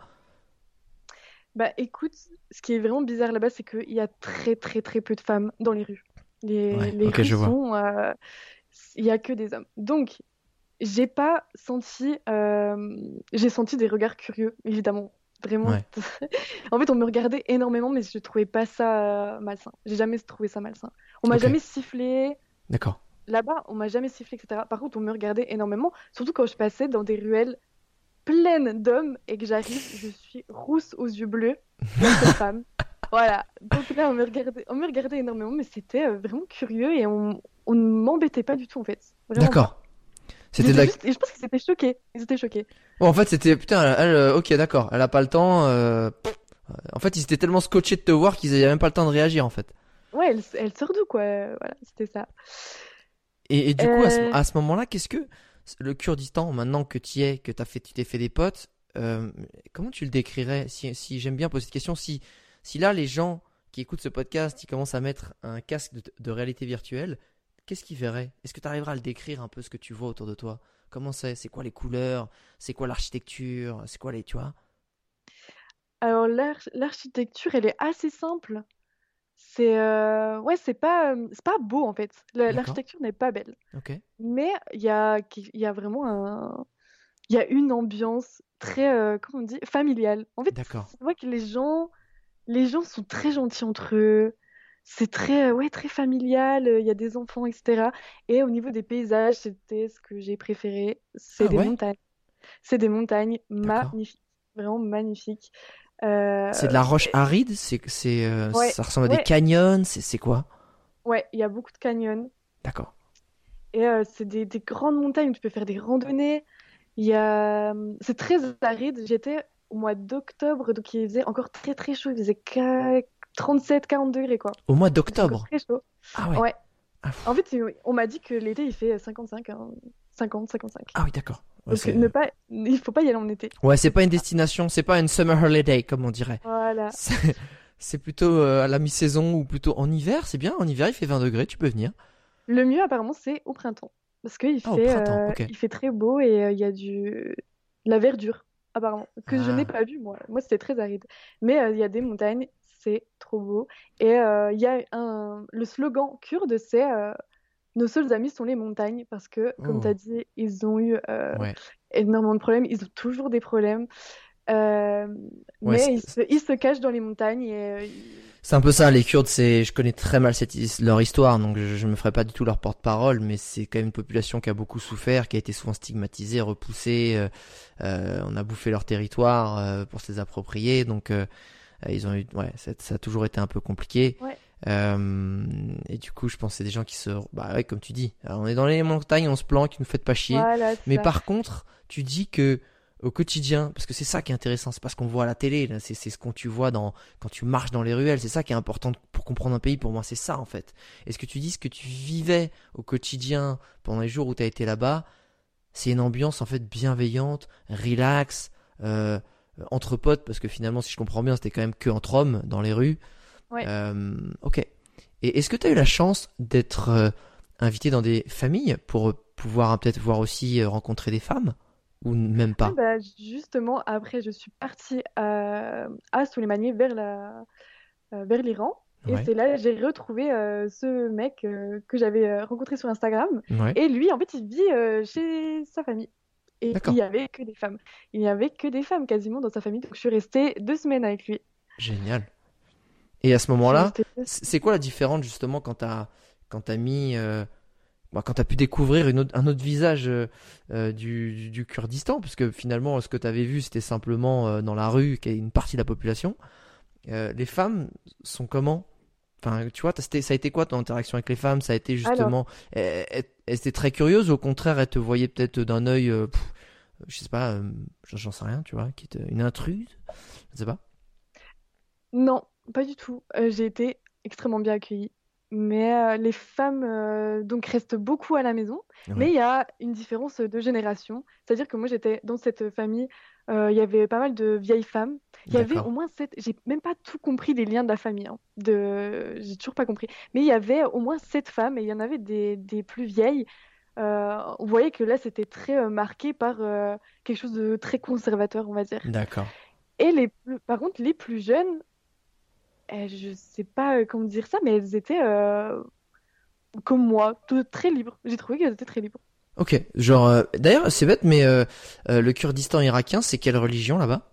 Bah écoute, ce qui est vraiment bizarre là-bas, c'est qu'il y a très très très peu de femmes dans les rues. Les, Ouais, les ok, rues je vois. sont... euh, il y a que des hommes. Donc, j'ai pas senti... euh, j'ai senti des regards curieux, évidemment. Vraiment. Ouais, En fait, on me regardait énormément, mais je trouvais pas ça euh, malsain. J'ai jamais trouvé ça malsain. On m'a ok, jamais sifflé. d'accord. Là-bas, on m'a jamais sifflé, et cetera. Par contre, on me regardait énormément, surtout quand je passais dans des ruelles pleines d'hommes et que j'arrive, je suis rousse aux yeux bleus, la seule femme. Voilà. Donc là, on me regardait, on me regardait énormément, mais c'était euh, vraiment curieux et on, on ne m'embêtait pas du tout, en fait. Vraiment pas. D'accord. C'était Ils de étaient la... juste... Et je pense qu'ils étaient choqués. Ils étaient choqués. Bon, en fait, c'était, putain, elle, elle, euh, ok, d'accord, elle a pas le temps, euh, pff, en fait, ils étaient tellement scotchés de te voir qu'ils avaient même pas le temps de réagir, en fait. Ouais, elle, elle sort d'où, quoi. Voilà, c'était ça. Et, et du coup, à ce, Euh, à ce moment-là, qu'est-ce que le Kurdistan, maintenant que tu y es, que t'as fait, tu t'es fait des potes, euh, comment tu le décrirais? Si, si j'aime bien poser cette question, si, si là les gens qui écoutent ce podcast, ils commencent à mettre un casque de, de réalité virtuelle, qu'est-ce qu'ils verraient? Est-ce que tu arriveras à le décrire un peu ce que tu vois autour de toi? Comment c'est? C'est quoi les couleurs? C'est quoi l'architecture? C'est quoi les, tu vois? Alors, l'arch- l'architecture, elle est assez simple. C'est euh, ouais, c'est pas, euh, c'est pas beau, en fait. La- D'accord. L'architecture n'est pas belle. Ok. Mais il y a, il y a vraiment un, il y a une ambiance très, euh, comment on dit, familiale. En fait, D'accord. c'est vrai que les gens, les gens sont très gentils entre eux. C'est très, euh, ouais, très familial. Il y a des enfants, et cetera. Et au niveau des paysages, c'était ce que j'ai préféré. C'est Ah des ouais? montagnes. C'est des montagnes D'accord. magnifiques, vraiment magnifiques. C'est de Euh, la roche aride? C'est, c'est, euh, ouais, ça ressemble à des ouais, canyons? C'est, c'est quoi? ouais. Il y a beaucoup de canyons. D'accord. Et euh, c'est des, des grandes montagnes où tu peux faire des randonnées. Il y a... C'est très aride. J'étais au mois d'octobre, donc il faisait encore très très chaud. Il faisait qua- trente-sept quarante degrés, quoi. Au mois C'était encore d'octobre. très chaud. Ah ouais. Ouais. Ah, En fait, il- on m'a dit que l'été, il fait cinquante-cinq, hein. cinquante, cinquante-cinq. ah oui, d'accord. Ouais, Donc, c'est... ne pas... il faut pas y aller en été. ouais, c'est C'est pas une ça. destination, c'est pas une summer holiday, comme on dirait. Voilà. C'est, c'est plutôt euh, à la mi-saison ou plutôt en hiver, c'est bien. En hiver, il fait vingt degrés, tu peux venir. Le mieux, apparemment, c'est au printemps. Parce qu'il Ah, au fait, printemps, euh, ok. il fait très beau et euh, il y a du... de la verdure, apparemment. Que je n'ai Ah, pas vu, moi. Moi, c'était très aride. Mais euh, il y a des montagnes, c'est trop beau. Et euh, il y a un... le slogan kurde, c'est euh, nos seuls amis sont les montagnes. Parce que, comme tu as oh, dit, ils ont eu euh, ouais. énormément de problèmes. Ils ont toujours des problèmes. Euh, Ouais, mais c'est, ils se... ils se cachent dans les montagnes et euh, ils- c'est un peu ça, les Kurdes, c'est, je connais très mal cette, his- leur histoire, donc je, je me ferai pas du tout leur porte-parole, mais c'est quand même une population qui a beaucoup souffert, qui a été souvent stigmatisée, repoussée, euh, euh, on a bouffé leur territoire euh, pour se les approprier, donc euh, ils ont eu, ouais, ça, ça a toujours été un peu compliqué. Ouais, Euh, et du coup, je pense que c'est des gens qui se, bah ouais, comme tu dis, alors, on est dans les montagnes, on se planque, ne nous faites pas chier. voilà, c'est Mais ça. par contre, tu dis que au quotidien, parce que c'est ça qui est intéressant, c'est pas ce qu'on voit à la télé, là, c'est c'est ce qu'on tu vois dans quand tu marches dans les ruelles, c'est ça qui est important pour comprendre un pays. Pour moi, c'est ça en fait. Est-ce que tu dis ce que tu vivais au quotidien pendant les jours où tu as été là-bas, c'est une ambiance en fait bienveillante, relax, euh, entre potes, parce que finalement, si je comprends bien, c'était quand même que entre hommes dans les rues. Ouais. Euh, ok. Et est-ce que tu as eu la chance d'être euh, invité dans des familles pour pouvoir euh, peut-être voir aussi euh, rencontrer des femmes ou même Ah pas? bah, justement, après, je suis partie à, à Souleymanie vers la, euh, vers l'Iran. Et Ouais, c'est là que j'ai retrouvé euh, ce mec euh, que j'avais euh, rencontré sur Instagram. ouais, Et lui, en fait, il vit euh, chez sa famille. Et il d'accord, n'y avait que des femmes. Il n'y avait que des femmes quasiment dans sa famille. Donc je suis restée deux semaines avec lui. génial. Et à ce Je suis moment-là, restée deux c- c'est semaines. quoi la différence justement quand t'as quand t'as mis euh, bah, quand t'as pu découvrir une autre- un autre visage euh, euh, du, du, du Kurdistan, parce que finalement ce que t'avais vu c'était simplement euh, dans la rue qui est une partie de la population. Euh, les femmes sont comment? Enfin, tu vois, t'as- c'était- ça a été quoi ton interaction avec les femmes? Ça a été Alors, justement, elles, elles- elles étaient très curieuses, ou au contraire, elles te voyaient peut-être d'un œil, euh, pff, je sais pas, euh, j'en j'en sais rien, tu vois, qui était une intruse, je sais pas. non, pas du tout. Euh, j'ai été extrêmement bien accueillie. Mais euh, les femmes euh, donc restent beaucoup à la maison. Mais Ouais, il y a une différence de génération. C'est-à-dire que moi j'étais dans cette famille, euh, il y avait pas mal de vieilles femmes. Il y avait d'accord. au moins sept. J'ai même pas tout compris des liens de la famille. Hein. De... J'ai toujours pas compris. Mais il y avait au moins sept femmes et il y en avait des, des plus vieilles. Euh, on voyait que là c'était très euh, marqué par euh, quelque chose de très conservateur, on va dire. D'accord. Et les plus... par contre, les plus jeunes. Euh, je sais pas euh, comment dire ça, mais elles étaient euh, comme moi, toutes très libres. J'ai trouvé qu'elles étaient très libres. Ok, genre, euh, d'ailleurs, c'est bête, mais euh, euh, le Kurdistan irakien, c'est quelle religion là-bas?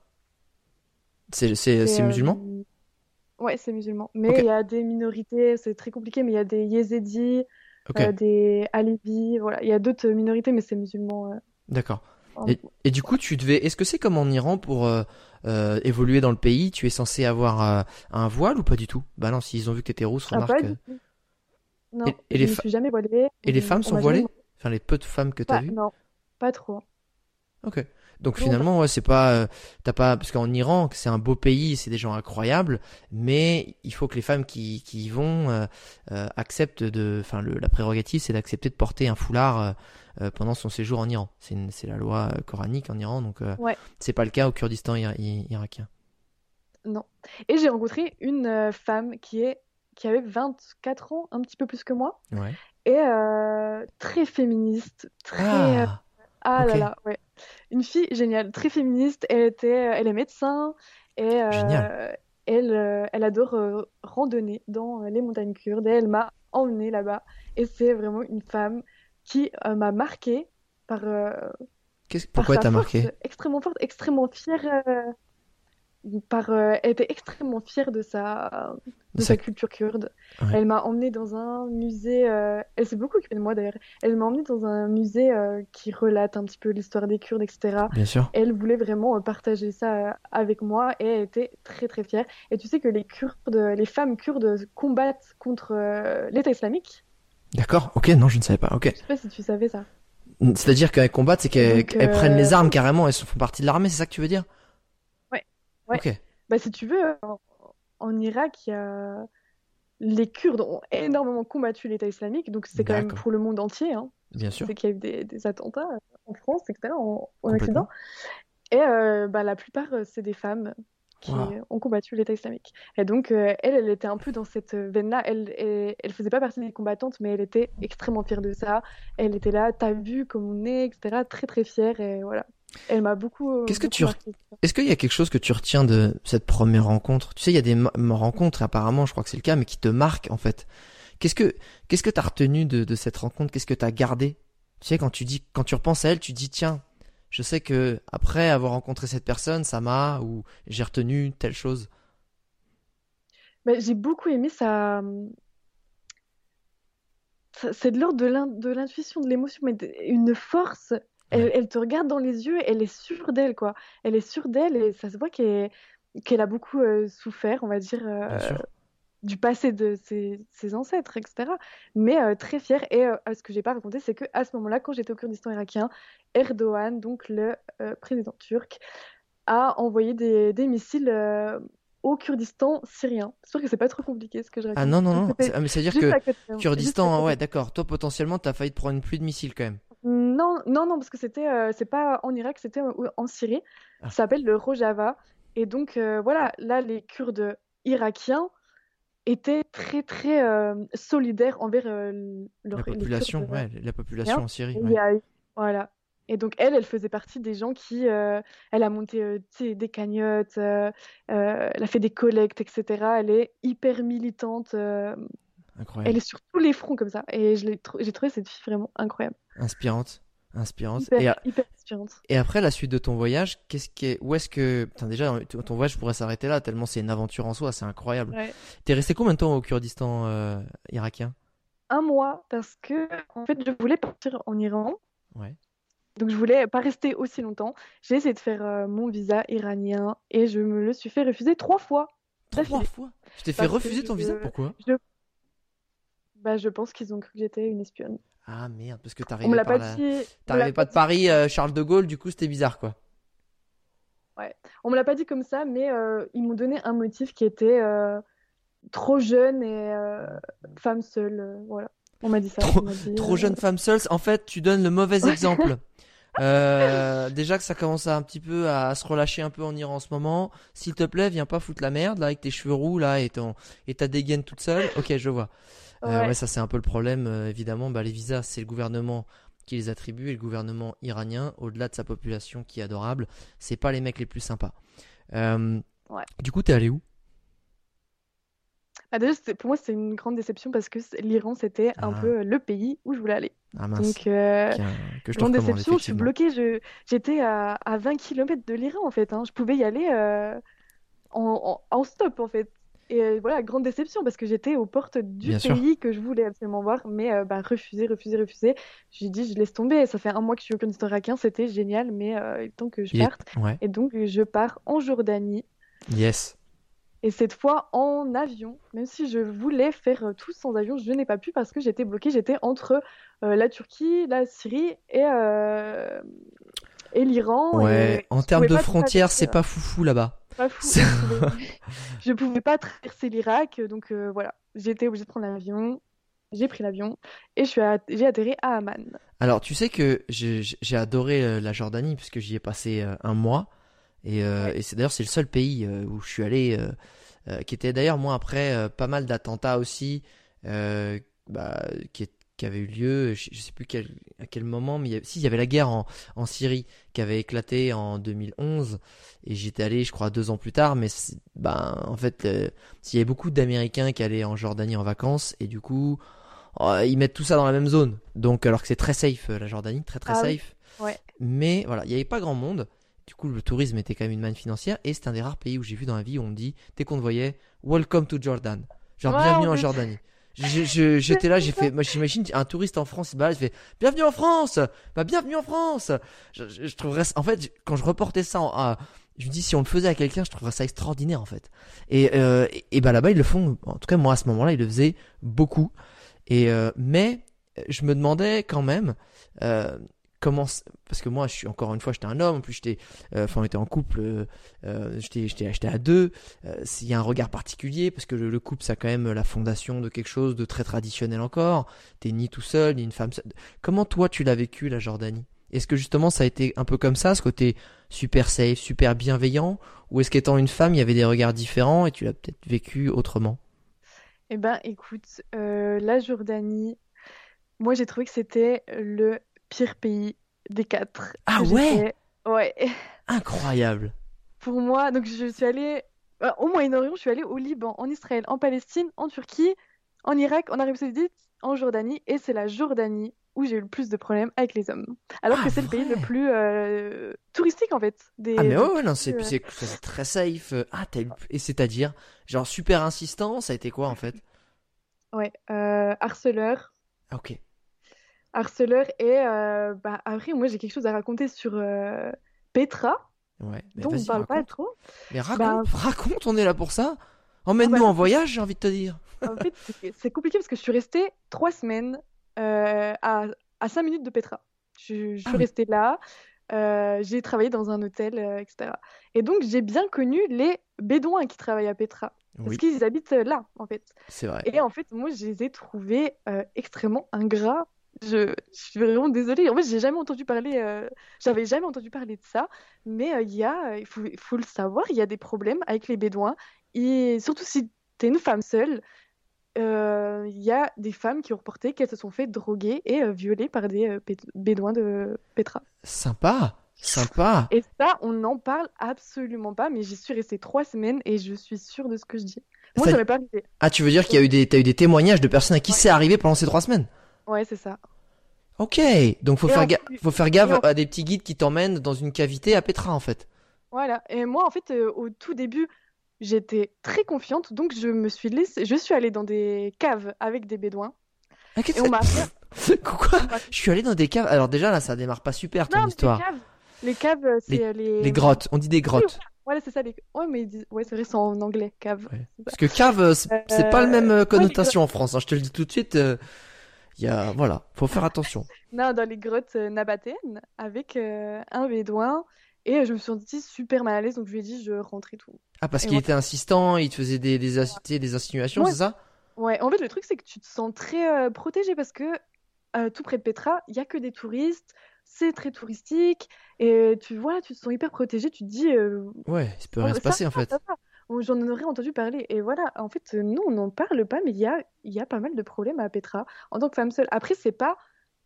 C'est, c'est, C'est c'est euh, musulman? ouais, c'est musulman. Ok, Mais il y a des minorités, c'est très compliqué, mais il y a des yézidis, ok, euh, des alevis, voilà. Il y a d'autres minorités, mais c'est musulman. euh, d'accord. en Et, gros. et du coup, tu devais, est-ce que c'est comme en Iran pour euh, euh, évoluer dans le pays, tu es censé avoir euh, un voile ou pas du tout? Bah non, s'ils ont vu que t'étais rousse, Ah, pas remarque. euh, du tout. Non, Et, et je les me fa- suis jamais voilée. et les On, femmes on sont m'a jamais voilées? demandé. Enfin, les peu de femmes que t'as Pas, vues? non, pas trop. Ok. Donc Vraiment pas. finalement, ouais, c'est pas, euh, t'as pas, parce qu'en Iran, c'est un beau pays, c'est des gens incroyables, mais il faut que les femmes qui, qui y vont euh, euh, acceptent de, enfin, le, la prérogative, c'est d'accepter de porter un foulard euh, euh, pendant son séjour en Iran. C'est une- c'est la loi euh, coranique en Iran, donc euh, Ouais, c'est pas le cas au Kurdistan ira- i- irakien. non. Et j'ai rencontré une euh, femme qui est qui avait vingt-quatre ans, un petit peu plus que moi. Ouais. Et euh, très féministe, très... euh, Ah, Ah ok, là là, ouais. Une fille géniale, très féministe. Elle était, elle est médecin et génial. euh, elle, euh, elle adore euh, randonner dans euh, les montagnes kurdes. Et elle m'a emmenée là-bas. Et c'est vraiment une femme qui euh, m'a marquée par, euh, Qu'est-ce, par pourquoi sa t'as force marqué? extrêmement forte, extrêmement fière. euh, par, euh, elle était extrêmement fière de sa, de Ça, sa culture kurde. ouais, Elle m'a emmenée dans un musée, euh, elle s'est beaucoup occupée de moi d'ailleurs. Elle m'a emmenée dans un musée euh, qui relate un petit peu l'histoire des Kurdes, et cetera. bien sûr. Elle voulait vraiment euh, partager ça euh, avec moi et elle était très très fière. Et tu sais que les Kurdes, les femmes kurdes combattent contre euh, l'État islamique. D'accord, ok, non, je ne savais pas, ok. Je sais pas si tu savais ça. C'est-à-dire qu'elles combattent, c'est Et qu'elles donc, elles prennent les euh, armes carrément, elles font partie de l'armée, c'est ça que tu veux dire? ouais, ouais. Ok, Bah, si tu veux, en, en Irak, il y a... les Kurdes ont énormément combattu l'État islamique, donc c'est quand même d'accord, pour le monde entier, hein, parce bien qu'on sûr, sait qu'il y a eu des, des attentats euh, en France, et cetera, en, en Occident. complètement. Et euh, bah, la plupart, euh, c'est des femmes qui Waouh. ont combattu l'État islamique. Et donc, euh, elle, elle était un peu dans cette veine-là. Elle, elle, elle faisait pas partie des combattantes, mais elle était extrêmement fière de ça. Elle était là, t'as vu comme on est, et cetera. Très, très fière. Et voilà. Elle m'a beaucoup, euh, Qu'est-ce que beaucoup tu, re- marqué. est-ce qu'il y a quelque chose que tu retiens de cette première rencontre? Tu sais, il y a des ma- rencontres, apparemment, je crois que c'est le cas, mais qui te marquent, en fait. Qu'est-ce que, qu'est-ce que t'as retenu de, de cette rencontre? Qu'est-ce que t'as gardé? Tu sais, quand tu dis, quand tu repenses à elle, tu dis, tiens, je sais que après avoir rencontré cette personne, ça m'a, ou j'ai retenu telle chose. Bah, j'ai beaucoup aimé ça. ça- C'est de l'ordre de l'in- de l'intuition, de l'émotion, mais d- une force. Elle, Ouais, elle te regarde dans les yeux, elle est sûre d'elle, quoi. Elle est sûre d'elle et ça se voit qu'elle qu'elle a beaucoup euh, souffert, on va dire, bien euh, sûr. du passé de ses, ses ancêtres, et cetera. Mais euh, très fière. Et euh, ce que j'ai pas raconté, c'est que à ce moment-là, quand j'étais au Kurdistan irakien, Erdogan, donc le euh, président turc, a envoyé des, des missiles euh, au Kurdistan syrien. J'espère que c'est pas trop compliqué ce que je Ah raconte. non, non, Donc non. C'est- c'était ah, mais c'est-à-dire juste que à côté, hein, juste à Kurdistan, côté. ouais, d'accord. Toi, potentiellement, t'as failli te prendre une pluie de missiles quand même. Non, non, non, parce que c'était, euh, c'est pas en Irak, c'était en, en Syrie. Ah, Ça s'appelle le Rojava. Et donc, euh, voilà, là, les Kurdes irakiens étaient très très euh, solidaires envers euh, leur, La les population, Kurdes. ouais, la population en Syrie, Et il ouais. y a eu- voilà. Et donc elle, elle faisait partie des gens qui, euh, elle a monté euh, tu sais, des cagnottes, euh, euh, elle a fait des collectes, et cetera. Elle est hyper militante, euh, elle Incroyable. est sur tous les fronts comme ça. Et je l'ai trou- j'ai trouvé cette fille vraiment incroyable, Inspirante. Inspirante. hyper Et, a- hyper inspirante. et après la suite de ton voyage, qu'est-ce qui est, où est-ce que, putain, déjà, ton ton voyage pourrait s'arrêter là, tellement c'est une aventure en soi, c'est incroyable. Ouais. T'es resté combien de temps au Kurdistan euh, irakien? Un mois parce que en fait je voulais partir en Iran, Ouais. donc je voulais pas rester aussi longtemps. J'ai essayé de faire euh, mon visa iranien et je me le suis fait refuser trois fois Trois d'affilée. fois? Tu t'es fait Parce que refuser ton visa? je, Pourquoi? je, bah, je pense qu'ils ont cru que j'étais une espionne. Ah merde, parce que On me t'arrivais l'a par pas la... dit, on me l'a T'arrivais pas pas de dit, Paris, euh, Charles de Gaulle, du coup c'était bizarre quoi. ouais. On me l'a pas dit comme ça, mais euh, ils m'ont donné un motif qui était euh, trop jeune et euh, femme seule. euh, voilà. On m'a dit ça. Trop, On m'a dit, trop euh, jeune femme seule, en fait tu donnes le mauvais exemple. Euh, déjà que ça commence à un petit peu à se relâcher un peu en Iran en ce moment. S'il te plaît, viens pas foutre la merde là avec tes cheveux roux là et, ton, et ta dégaine toute seule. Ok, je vois. Euh, ouais, Ouais, ça c'est un peu le problème. euh, évidemment, bah, les visas, c'est le gouvernement qui les attribue et le gouvernement iranien, au-delà de sa population qui est adorable, c'est pas les mecs les plus sympas. Euh, ouais. du coup, t'es allé où? Ah, déjà, c'était- pour moi, c'était une grande déception parce que c'est- l'Iran, c'était un Ah, peu le pays où je voulais aller. ah mince, Donc, euh, Qu'un- que je te grande recommande déception, je suis effectivement. bloquée. Je, j'étais à, à vingt kilomètres de l'Iran, en fait, hein. Je pouvais y aller euh, en, en, en stop, en fait. Et euh, voilà, grande déception parce que j'étais aux portes du Bien sûr. pays que je voulais absolument voir, mais euh, bah, refusé, refusé, refusé. J'ai dit, je laisse tomber. Ça fait un mois que je suis au Kurdistan irakien, c'était génial, mais euh, il est temps que je Il est... parte. Ouais. Et donc, je pars en Jordanie. Yes. Et cette fois en avion, même si je voulais faire euh, tout sans avion, je n'ai pas pu parce que j'étais bloquée. J'étais entre euh, la Turquie, la Syrie et, euh, et l'Iran. Ouais, Et en je termes pouvais de pas frontières, traverser. c'est euh, pas foufou là-bas. Pas fou. C'est- Et je pouvais, je pouvais pas traverser l'Irak. Donc euh, voilà, j'étais obligée de prendre l'avion. J'ai pris l'avion et je suis à- j'ai atterri à Amman. Alors, tu sais que j'ai j'ai adoré euh, la Jordanie puisque j'y ai passé euh, un mois et, euh, Ouais. et c'est d'ailleurs c'est le seul pays euh, où je suis allé euh, euh, qui était d'ailleurs moi après euh, pas mal d'attentats aussi euh, bah, qui, est- qui avaient eu lieu je, je sais plus quel, à quel moment mais il y a- si il y avait la guerre en, en Syrie qui avait éclaté en deux mille onze et j'étais allé je crois deux ans plus tard mais c'est- bah en fait euh, il y avait beaucoup d'Américains qui allaient en Jordanie en vacances et du coup oh, ils mettent tout ça dans la même zone donc alors que c'est très safe euh, la Jordanie très très Ah oui, safe ouais. mais voilà, il n'y avait pas grand monde. Du coup, le tourisme était quand même une manne financière. Et c'est un des rares pays où j'ai vu dans la vie où on me dit, dès qu'on te voyait, Welcome to Jordan. Genre, Ouais, bienvenue on en me dit. Jordanie. Je- je- J'étais là, j'ai fait, moi j'imagine un touriste en France, il se balade, il fait bienvenue en France, bah bienvenue en France. Je, je, je trouverais, ça- en fait, quand je reportais ça, en, à- je me dis si on le faisait à quelqu'un, je trouverais ça extraordinaire en fait. Et, euh, et, et bah là-bas ils le font. En tout cas moi à ce moment-là ils le faisaient beaucoup. Et euh, mais je me demandais quand même. Euh, comment c- parce que moi je suis encore une fois j'étais un homme en plus j'étais euh, enfin on était en couple euh, euh, j'étais j'étais j'étais à deux euh, il y a un regard particulier parce que le, le couple ça quand même la fondation de quelque chose de très traditionnel encore t'es ni tout seul ni une femme seule. Comment toi tu l'as vécu la Jordanie? Est-ce que justement ça a été un peu comme ça ce côté super safe super bienveillant ou est-ce qu'étant une femme il y avait des regards différents et tu l'as peut-être vécu autrement? Eh ben, écoute, euh, la Jordanie, moi j'ai trouvé que c'était le pire pays des quatre Ah que j'ai ouais, fait. Ouais. incroyable. Pour moi, donc je suis allée euh, au Moyen-Orient, je suis allée au Liban, en Israël, en Palestine, en Turquie, en Irak, en Arabie Saoudite, en Jordanie, et c'est la Jordanie où j'ai eu le plus de problèmes avec les hommes. Alors Ah que c'est le pays le vrai. plus euh, touristique en fait, Ah des, mais du ouais, ouais non plus. c'est puis euh, c'est c'est très safe. euh, Ah t'as eu- et c'est-à-dire genre super insistant, ça a été quoi en fait? ouais, euh, harceleur, Ah, ok. harceleur, et euh, bah après moi j'ai quelque chose à raconter sur euh, Petra, Ouais, mais dont on vas-y parle pas raconte. trop. Mais Bah, raconte, raconte, on est là pour ça. ah bah Emmène-nous là, en voyage, j'ai envie de te dire. en fait, c'est c'est compliqué parce que je suis restée trois semaines euh, à, à cinq minutes de Petra. Je, je Ah suis oui, restée là, euh, j'ai travaillé dans un hôtel, euh, et cetera. Et donc, j'ai bien connu les Bédouins qui travaillent à Petra. Parce oui, qu'ils habitent euh, là, en fait. c'est vrai. Et en fait, moi, je les ai trouvés euh, extrêmement ingrats. Je, je suis vraiment désolée. En fait, j'ai jamais entendu parler, euh, j'avais jamais entendu parler de ça. Mais euh, il y a, il faut, il faut le savoir, il y a des problèmes avec les Bédouins. Et surtout si t'es une femme seule. Euh, Il y a des femmes qui ont reporté qu'elles se sont fait droguer et euh, violer par des euh, bé- bédouins de Petra. Sympa, sympa. Et ça, on n'en parle absolument pas, mais j'y suis restée trois semaines et je suis sûre de ce que je dis. Moi, Ça- ça m'est pas arrivé. Ah, tu veux dire qu'il y a eu des, t'as eu des témoignages de personnes à qui Ouais. c'est arrivé pendant ces trois semaines? Ouais, c'est ça. Ok, donc faut Et faire, en ga- plus- faut faire gaffe et en- à des petits guides qui t'emmènent dans une cavité à Petra en fait. Voilà. Et moi, en fait, euh, au tout début, j'étais très confiante, donc je me suis laissée... je suis allée dans des caves avec des bédouins Ah, qu'est-ce et on que m'a c'est- Quoi? on m'a- Je suis allé dans des caves. Alors déjà là, ça démarre pas super ton Non, mais histoire. les caves, les caves, euh, c'est euh, les... Les grottes, on dit des Oui, grottes. voilà, c'est ça. Les... Ouais, mais ils disent- ouais, c'est vrai, c'est en anglais, cave. Ouais. C'est ça. Parce que cave, euh, c'est c'est pas le même euh, Euh, connotation en France, hein, je te le dis tout de suite. euh, Il y a, voilà, faut faire attention. Non, dans les grottes euh, nabatéennes avec euh, un bédouin. Et euh, je me suis sentie super mal à l'aise, donc je lui ai dit je rentre et tout. Ah, parce Et qu'il on- était insistant, il te faisait des, des, assi- tu sais, des insinuations, Ouais. c'est ça? Ouais, en fait, le truc, c'est que tu te sens très euh, protégée parce que euh, tout près de Petra, il y a que des touristes, c'est très touristique, et tu vois, tu te sens hyper protégée, tu te dis, euh, Ouais, il peut oh, rien se ça passer en va, fait. ça va. Oh, j'en aurais entendu parler. Et voilà, en fait, euh, nous, on n'en parle pas, mais il y a, il y a pas mal de problèmes à Petra en tant que femme seule. Après, c'est pas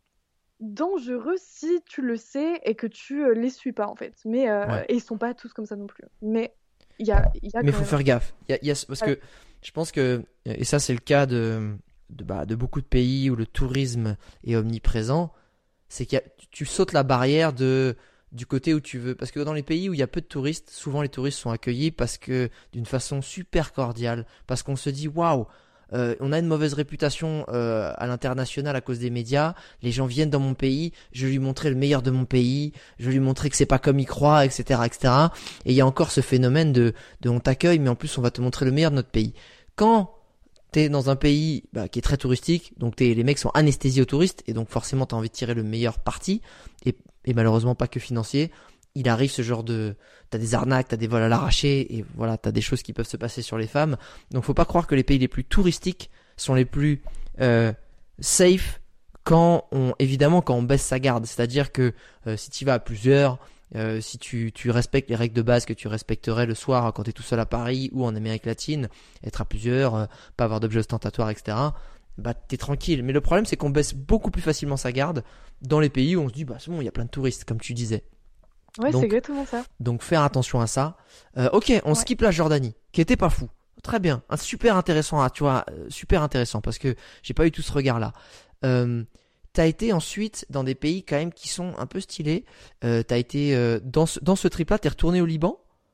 dangereux si tu le sais et que tu euh, les suis pas, en fait. Mais, euh, Ouais. et ils sont pas tous comme ça non plus. Mais il y a, il y a Mais quand faut même- faire gaffe. Il y a, il y a- parce Ouais. que je pense que, et ça c'est le cas de, de, bah, de beaucoup de pays où le tourisme est omniprésent, c'est qu'il y a, tu, tu sautes la barrière de, du côté où tu veux. Parce que dans les pays où il y a peu de touristes, souvent les touristes sont accueillis parce que d'une façon super cordiale, parce qu'on se dit waouh. euh, on a une mauvaise réputation euh, à l'international à cause des médias. Les gens viennent dans mon pays, je vais lui montrer le meilleur de mon pays, je vais lui montrer que c'est pas comme ils croient, et cetera, et cetera. Et il y a encore ce phénomène de, de on t'accueille, mais en plus on va te montrer le meilleur de notre pays. Quand t'es dans un pays bah, qui est très touristique, donc t'es, les mecs sont anesthésiés aux touristes, et donc forcément t'as envie de tirer le meilleur parti, et, et malheureusement pas que financier. Il arrive ce genre de, t'as des arnaques, t'as des vols à l'arraché, et voilà, t'as des choses qui peuvent se passer sur les femmes. Donc faut pas croire que les pays les plus touristiques sont les plus euh, safe quand on, évidemment, quand on baisse sa garde. C'est-à-dire que euh, si tu vas à plusieurs, euh, si tu, tu respectes les règles de base que tu respecterais le soir quand tu es tout seul à Paris ou en Amérique latine, être à plusieurs, euh, pas avoir d'objets ostentatoires, et cetera, bah t'es tranquille. Mais le problème, c'est qu'on baisse beaucoup plus facilement sa garde dans les pays où on se dit, bah c'est bon, il y a plein de touristes, comme tu disais. Ouais, Donc- c'est exactement ça. Donc faire attention à ça. Euh, ok, on Ouais. skip la Jordanie, qui était pas fou. Très bien, un super intéressant, à- tu vois, euh, super intéressant parce que j'ai pas eu tout ce regard-là. Euh, t'as été ensuite dans des pays quand même qui sont un peu stylés. Euh, t'as été euh, dans ce dans ce trip-là, t'es retourné au Liban.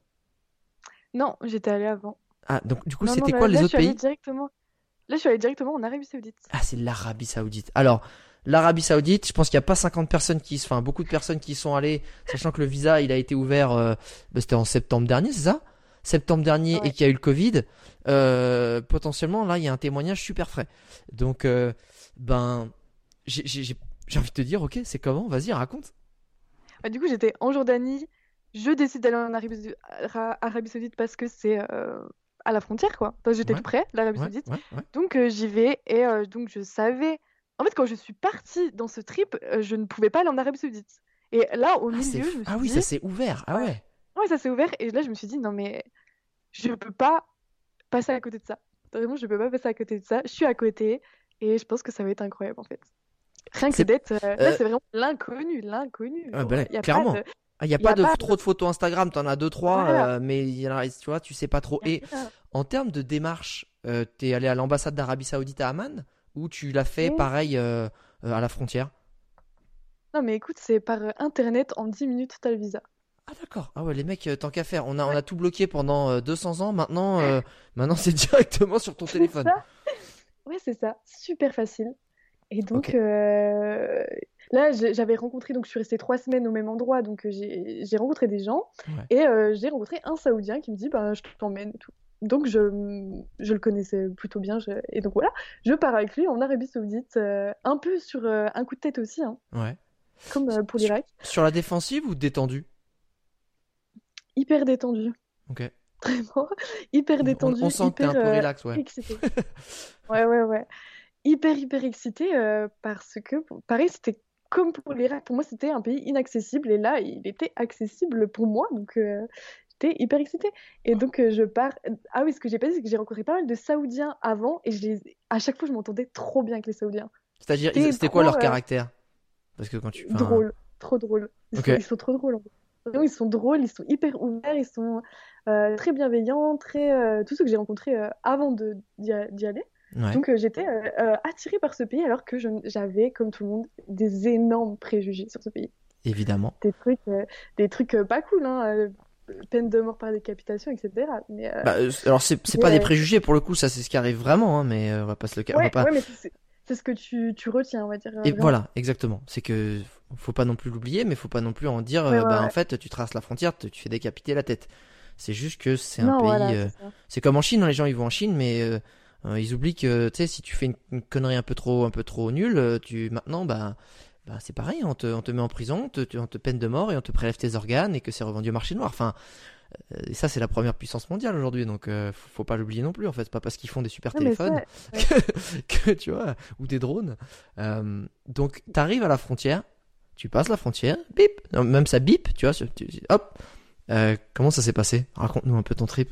Non, j'étais allée avant. Ah, donc du coup Non, c'était non, quoi là, les là, je autres suis allée pays? directement... Là, je suis allée directement en Arabie Saoudite. Ah, c'est l'Arabie Saoudite. Alors, l'Arabie Saoudite, je pense qu'il n'y a pas cinquante personnes qui, enfin, beaucoup de personnes qui y sont allées, sachant que le visa, il a été ouvert, euh, bah, c'était en septembre dernier, c'est ça? Septembre dernier Ouais. et qu'il y a eu le Covid. Euh, potentiellement, là, il y a un témoignage super frais. Donc, euh, ben, j'ai, j'ai, j'ai j'ai envie de te dire, ok, c'est comment? Vas-y, raconte. Bah, du coup, j'étais en Jordanie. Je décide d'aller en Arabie, Saoudi- Ara- Arabie Saoudite parce que c'est euh, à la frontière, quoi. Donc, j'étais Ouais. tout près, l'Arabie Ouais, Saoudite. ouais, ouais. Donc, euh, j'y vais et euh, donc je savais. En fait, quand je suis partie dans ce trip, euh, je ne pouvais pas aller en Arabie Saoudite. Et là, au Ah, c'est milieu, fou. je me suis Ah oui, dit, ça s'est ouvert. Ah Ouais. ouais. ouais, ça s'est ouvert. Et là, je me suis dit, non, mais je peux pas passer à côté de ça. Vraiment, je peux pas passer à côté de ça. Je suis à côté et je pense que ça va être incroyable, en fait. Rien que C'est- d'être. euh, euh, Là, c'est vraiment l'inconnu, l'inconnu. Ah, Genre, ben là, y a pas clairement. de- Ah, il n'y a y pas a de pas trop de photos Instagram, t'en as deux, trois, Voilà. euh, mais il y en a, tu vois, tu sais pas trop. y a Et rien. en termes de démarche, euh, t'es allé à l'ambassade d'Arabie Saoudite à Amman ou tu l'as fait Oui. pareil euh, euh, à la frontière? Non, mais écoute, c'est par euh, internet, en dix minutes, t'as le visa. Ah d'accord. Ah ouais, les mecs, euh, tant qu'à faire, on a, on a tout bloqué pendant euh, deux cents ans. Maintenant, euh, maintenant c'est directement sur ton téléphone. ça. Ouais, c'est ça, super facile. Et donc, Ok. euh, là, j'ai- j'avais rencontré, donc je suis restée trois semaines au même endroit, donc euh, j'ai j'ai rencontré des gens, Ouais. et euh, j'ai rencontré un Saoudien qui me dit, ben, je t'emmène et tout. Donc, je, je le connaissais plutôt bien, je- et donc voilà, je pars avec lui en Arabie Saoudite, euh, un peu sur euh, un coup de tête aussi, hein, Ouais. comme euh, pour Sur, l'Irak, sur la défensive ou détendu? hyper détendu, Ok. vraiment, hyper On, détendu, on sent que t'es un hyper peu euh, relax, ouais. excité. Ouais, ouais, ouais. Hyper, hyper excitée euh, parce que, pareil, c'était comme pour l'Irak. Pour moi, c'était un pays inaccessible et là, il était accessible pour moi. Donc, euh, j'étais hyper excitée. Et donc, euh, je pars. Ah oui, ce que j'ai pas dit, c'est que j'ai rencontré pas mal de Saoudiens avant et je les... à chaque fois, je m'entendais trop bien avec les Saoudiens. C'est-à-dire, ils- C'était c'était quoi trop leur euh, caractère? Parce que quand tu. Enfin, drôle, trop drôle. Ils ok. sont, ils sont trop drôles. En fait. Vraiment, ils sont drôles, ils sont hyper ouverts, ils sont euh, très bienveillants, très euh, tous ceux que j'ai rencontrés euh, avant de d'y a- d'y aller. Ouais. Donc, euh, j'étais euh, euh, attirée par ce pays alors que je- j'avais, comme tout le monde, des énormes préjugés sur ce pays. Évidemment. Des trucs, euh, des trucs euh, pas cool, hein, euh, peine de mort par décapitation, et cetera. Mais, euh, Bah, euh, alors c'est c'est mais, pas des euh, préjugés pour le coup, ça c'est ce qui arrive vraiment, hein, mais euh, on va pas se le, ca- on va ouais, pas. ouais, mais c'est c'est ce que tu, tu retiens, on va dire, euh, Et vraiment. voilà, exactement. C'est que faut pas non plus l'oublier, mais faut pas non plus en dire. Ouais, euh, ouais, bah en ouais. fait, tu traces la frontière, te- tu fais décapiter la tête. C'est juste que c'est un Non, pays. voilà, euh, c'est ça. C'est comme en Chine, hein, les gens ils vont en Chine, mais euh, euh, ils oublient que tu sais si tu fais une, une connerie un peu trop, un peu trop nulle, euh, tu maintenant bah. Bah, c'est pareil, on te, on te met en prison, on te, tu- on te peine de mort et on te prélève tes organes et que c'est revendu au marché noir. Enfin, euh, et ça c'est la première puissance mondiale aujourd'hui, donc euh, faut, faut pas l'oublier non plus en fait. C'est pas parce qu'ils font des super Non, mais ça, téléphones ouais. que, que, tu vois, ou des drones. Euh, donc t'arrives à la frontière, tu passes la frontière, bip, non, même ça bip, tu vois, tu- tu- hop. Euh, comment ça s'est passé? Raconte-nous un peu ton trip.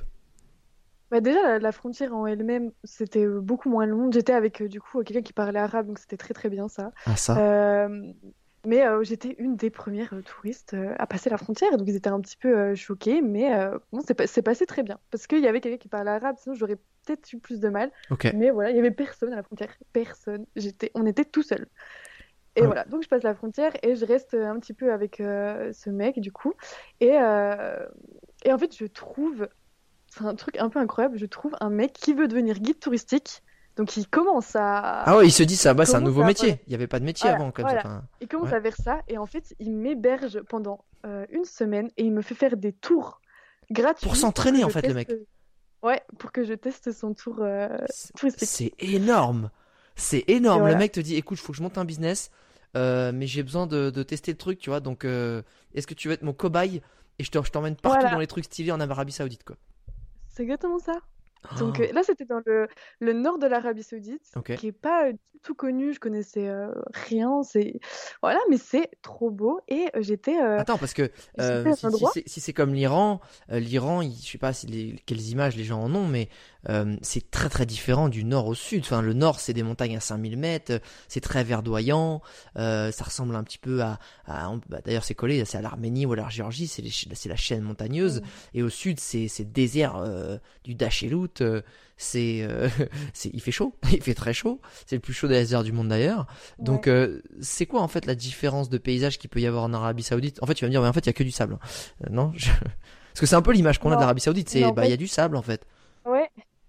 Bah, déjà, la, la frontière en elle-même, c'était euh, beaucoup moins long. J'étais avec, euh, du coup, quelqu'un qui parlait arabe, donc c'était très très bien ça. Ah ça. Euh, mais euh, j'étais une des premières euh, touristes euh, à passer la frontière, donc ils étaient un petit peu euh, choqués, mais euh, bon, c'est pas- c'est passé très bien. Parce qu'il y avait quelqu'un qui parlait arabe, sinon j'aurais peut-être eu plus de mal. Ok. Mais voilà, il y avait personne à la frontière, personne. J'étais, on était tout seuls. Et Ah, voilà, donc je passe la frontière et je reste un petit peu avec euh, ce mec, du coup. Et, euh, et en fait, je trouve, c'est un truc un peu incroyable, je trouve un mec qui veut devenir guide touristique. Donc il commence ah à, ouais, il se dit ça, il bah c'est un commence nouveau à, métier. voilà, Il y avait pas de métier voilà, avant comme ça. voilà. Enfin, Il commence ouais. à faire ça et en fait, il m'héberge pendant euh, une semaine et il me fait faire des tours Pour gratuits pour que s'entraîner en je fait le mec. teste, ouais, pour que je teste son tour euh, C'est touristique. c'est énorme. C'est Et énorme. Le voilà. mec te dit, écoute, faut que je monte un business, euh, mais j'ai besoin de, de tester le truc, tu vois. Donc, euh, est-ce que tu veux être mon cobaye et je te, je t'emmène partout dans Voilà, les trucs stylés en Arabie Saoudite, quoi. c'est exactement ça. Donc Oh, euh, là, c'était dans le, le nord de l'Arabie Saoudite, ok. qui est pas euh, du tout connu. Je connaissais euh, rien. C'est voilà, mais c'est trop beau. Et euh, j'étais euh, Attends, parce que j'étais euh, à un si, si endroit. c'est si c'est comme l'Iran, euh, l'Iran, il- je sais pas si les- quelles images les gens en ont, mais euh, c'est très très différent du nord au sud. Enfin, le nord, c'est des montagnes à cinq mille mètres, euh, c'est très verdoyant, euh, ça ressemble un petit peu à. à- bah, d'ailleurs, c'est collé, c'est à l'Arménie ou à la Géorgie, c'est les ch- c'est la chaîne montagneuse. Mm. Et au sud, c'est c'est le désert euh, du Dachelout. euh, c'est, euh, c'est, il fait chaud, il fait très chaud. C'est le plus chaud des déserts du monde d'ailleurs. Donc, Ouais. euh, c'est quoi en fait la différence de paysage qu'il peut y avoir en Arabie Saoudite? En fait, tu vas me dire, mais en fait, il y a que du sable. Euh, non, je- parce que c'est un peu l'image qu'on a de Non, l'Arabie Saoudite. C'est, non, bah, pas. il y a du sable en fait. Ouais.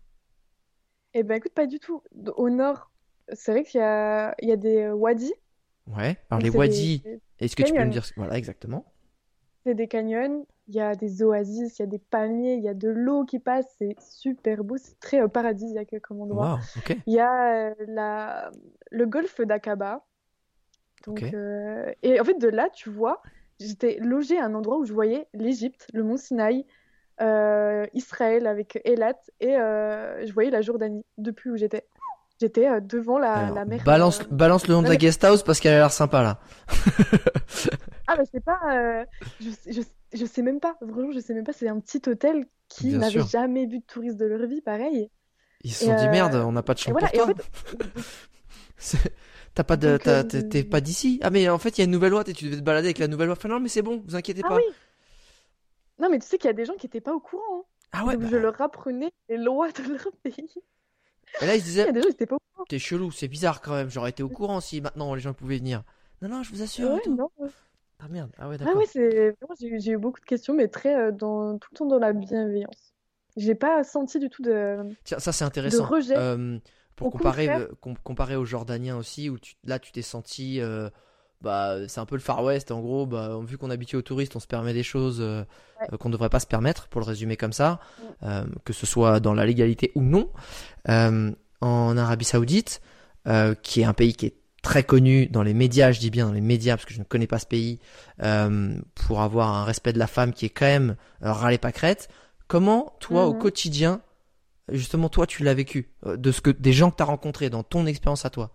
Et ben écoute, pas du tout. D- Au nord, c'est vrai qu'il y a, il y a des euh, wadis. Ouais. Alors Donc les c'est des wadis, des est-ce que tu peux me canyons. dire, voilà, exactement. C'est des canyons. Il y a des oasis, il y a des palmiers, il y a de l'eau qui passe. C'est super beau. C'est très euh, paradisiaque comme endroit. Waouh. Ok. Il y a euh, la, le golfe d'Aqaba. Ok. Donc, euh, et en fait, de là, tu vois, j'étais logée à un endroit où je voyais l'Égypte, le mont Sinaï, euh, Israël avec Eilat, et euh, je voyais la Jordanie depuis où j'étais. J'étais euh, devant la, Alors, la mer. balance, euh, balance le nom de la la mer- guest house parce qu'elle a l'air sympa là. Ah, bah, c'est pas. euh, je, sais- je, je sais même pas. Vraiment, je sais même pas. C'est un petit hôtel qui Bien n'avait sûr. jamais vu de touristes de leur vie, pareil. Ils se Et, sont dit merde, euh, on n'a pas de et chambre voilà. pour Et en toi. fait, C'est- T'as pas de, donc. t'as- t'es euh, t'es pas d'ici? Ah mais en fait il y a une nouvelle loi et tu devais te balader avec la nouvelle loi. Enfin non mais c'est bon, vous inquiétez Ah oui! pas. Non, mais tu sais qu'il y a des gens qui n'étaient pas au courant, hein. Ah ouais Donc, bah. je leur apprenais les lois de leur pays. Et là ils se Il y disaient, a des gens qui n'étaient pas au courant. t'es chelou, c'est bizarre quand même. J'aurais été au courant si maintenant les gens pouvaient venir. Non non, je vous assure et Ouais, tout. non. Ouais. Ah merde. Ah ouais Ah oui, d'accord. c'est vraiment, j'ai eu, j'ai eu beaucoup de questions, mais très euh, dans tout le temps dans la bienveillance. J'ai pas senti du tout de, Tiens ça c'est de intéressant. rejet. Euh, pour Au comparer, contraire, euh, com- comparer aux Jordaniens aussi où tu, là tu t'es senti, euh, bah c'est un peu le Far West en gros. Bah vu qu'on est habitué aux touristes, on se permet des choses euh, ouais. euh, qu'on ne devrait pas se permettre, pour le résumer comme ça, Mm. euh, que ce soit dans la légalité ou non. Euh, en Arabie Saoudite, euh, qui est un pays qui est très connu dans les médias, je dis bien dans les médias parce que je ne connais pas ce pays, euh, pour avoir un respect de la femme qui est quand même euh, râlé pas crête. Comment toi au Mhm. quotidien, justement toi tu l'as vécu, euh, de ce que des gens que tu as rencontrés dans ton expérience à toi?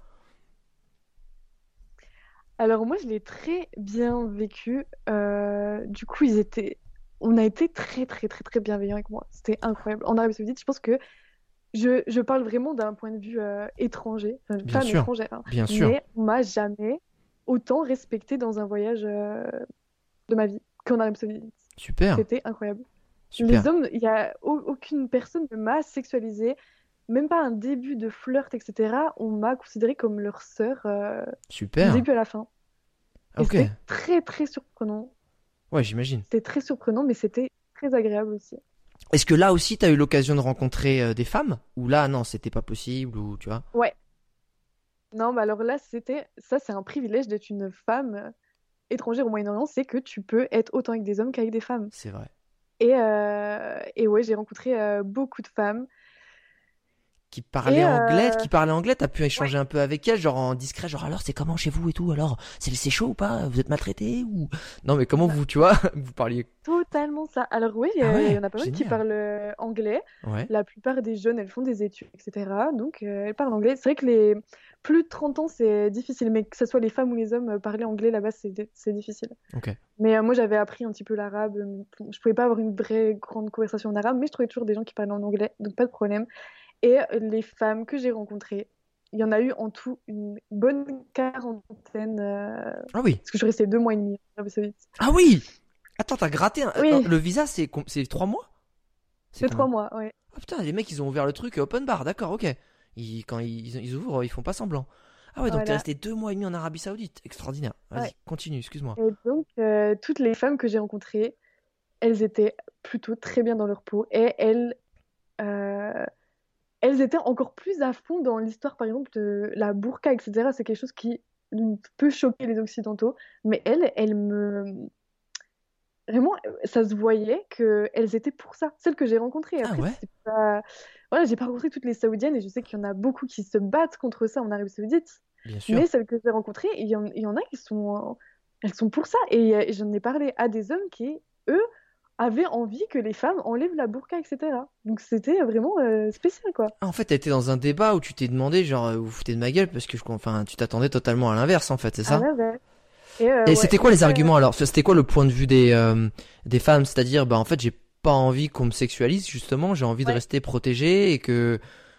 Alors moi, je l'ai très bien vécu. Euh, du coup, ils étaient on a été très, très, très, très bienveillants avec moi. C'était incroyable. En Arabie Saoudite, je pense que je, je parle vraiment d'un point de vue euh, étranger, enfin, une Bien femme sûr, étrangère, hein. bien sûr. Mais on m'a jamais autant respectée dans un voyage euh, de ma vie qu'en Arabie Saoudite. Super, C'était incroyable. super, Les hommes, il y a au- aucune personne ne m'a sexualisée, même pas un début de flirt, et cetera. On m'a considérée comme leur sœur euh, du super. début à la fin. Et Ok, c'était très, très surprenant. ouais, j'imagine. C'était très surprenant, mais c'était très agréable aussi. Est-ce que là aussi, tu as eu l'occasion de rencontrer euh, des femmes? Ou là, non, c'était pas possible, ou tu vois? Ouais. Non, mais alors là, c'était ça, c'est un privilège d'être une femme euh, étrangère au Moyen-Orient, c'est que tu peux être autant avec des hommes qu'avec des femmes. C'est vrai. Et, euh, et ouais, j'ai rencontré euh, beaucoup de femmes. Qui parlait Et anglais, euh, qui parlait anglais, t'as pu ouais, échanger un peu avec elle, genre en discret, genre alors c'est comment chez vous et tout, alors c'est c'est chaud ou pas? Vous êtes maltraité ou non mais comment bah, vous, tu vois, vous parliez? totalement ça. Alors oui, il y, Ah a- il y ouais, en a pas mal qui génial. parlent euh, anglais. Ouais, La plupart des jeunes, elles font des études, et cetera. Donc euh, elles parlent anglais. C'est vrai que les plus de trente ans, c'est difficile, mais que ce soit les femmes ou les hommes, euh, parler anglais là-bas, c'est c'est difficile. ok. Mais euh, moi, j'avais appris un petit peu l'arabe. euh, Je pouvais pas avoir une vraie grande conversation en arabe, mais je trouvais toujours des gens qui parlaient en anglais, donc pas de problème. Et les femmes que j'ai rencontrées, il y en a eu en tout une bonne quarantaine, euh, Ah oui, parce que je suis restée deux mois et demi en Arabie Saoudite. ah oui. Attends, t'as gratté un... euh, Oui, le visa, c'est com- c'est trois mois? C'est c'est trois combien? mois, ouais. Ah putain, les mecs, ils ont ouvert le truc euh, open bar, d'accord, ok. Ils, quand ils, ils ouvrent, ils font pas semblant. Ah ouais, donc t'es Voilà. resté deux mois et demi en Arabie Saoudite, extraordinaire. Ouais. Vas-y, continue, excuse-moi. Et donc, euh, toutes les femmes que j'ai rencontrées, elles étaient plutôt très bien dans leur peau et elles, euh, elles étaient encore plus à fond dans l'histoire, par exemple, de la burqa, et cetera. C'est quelque chose qui peut choquer les Occidentaux, mais elles, elles me... Vraiment, ça se voyait qu'elles étaient pour ça, celles que j'ai rencontrées. Ah Après, ouais, c'est pas... Voilà, j'ai pas rencontré toutes les Saoudiennes et je sais qu'il y en a beaucoup qui se battent contre ça en Arabie Saoudite. bien sûr. Mais celles que j'ai rencontrées, il y en, il y en a qui sont... Elles sont pour ça. Et, euh, j'en ai parlé à des hommes qui, eux, avaient envie que les femmes enlèvent la burqa, et cetera. Donc c'était vraiment euh, spécial, quoi. Ah, en fait, t'as été dans un débat où tu t'es demandé, genre, euh, vous vous foutez de ma gueule parce que je, enfin, tu t'attendais totalement à l'inverse, en fait, c'est Ah ça? ouais, ouais. Et euh, Et ouais, c'était quoi les donc, euh, arguments alors? C'était quoi le point de vue des euh, des femmes? C'est-à-dire, bah en fait, j'ai pas envie qu'on me sexualise justement, j'ai envie de ouais, rester protégée et que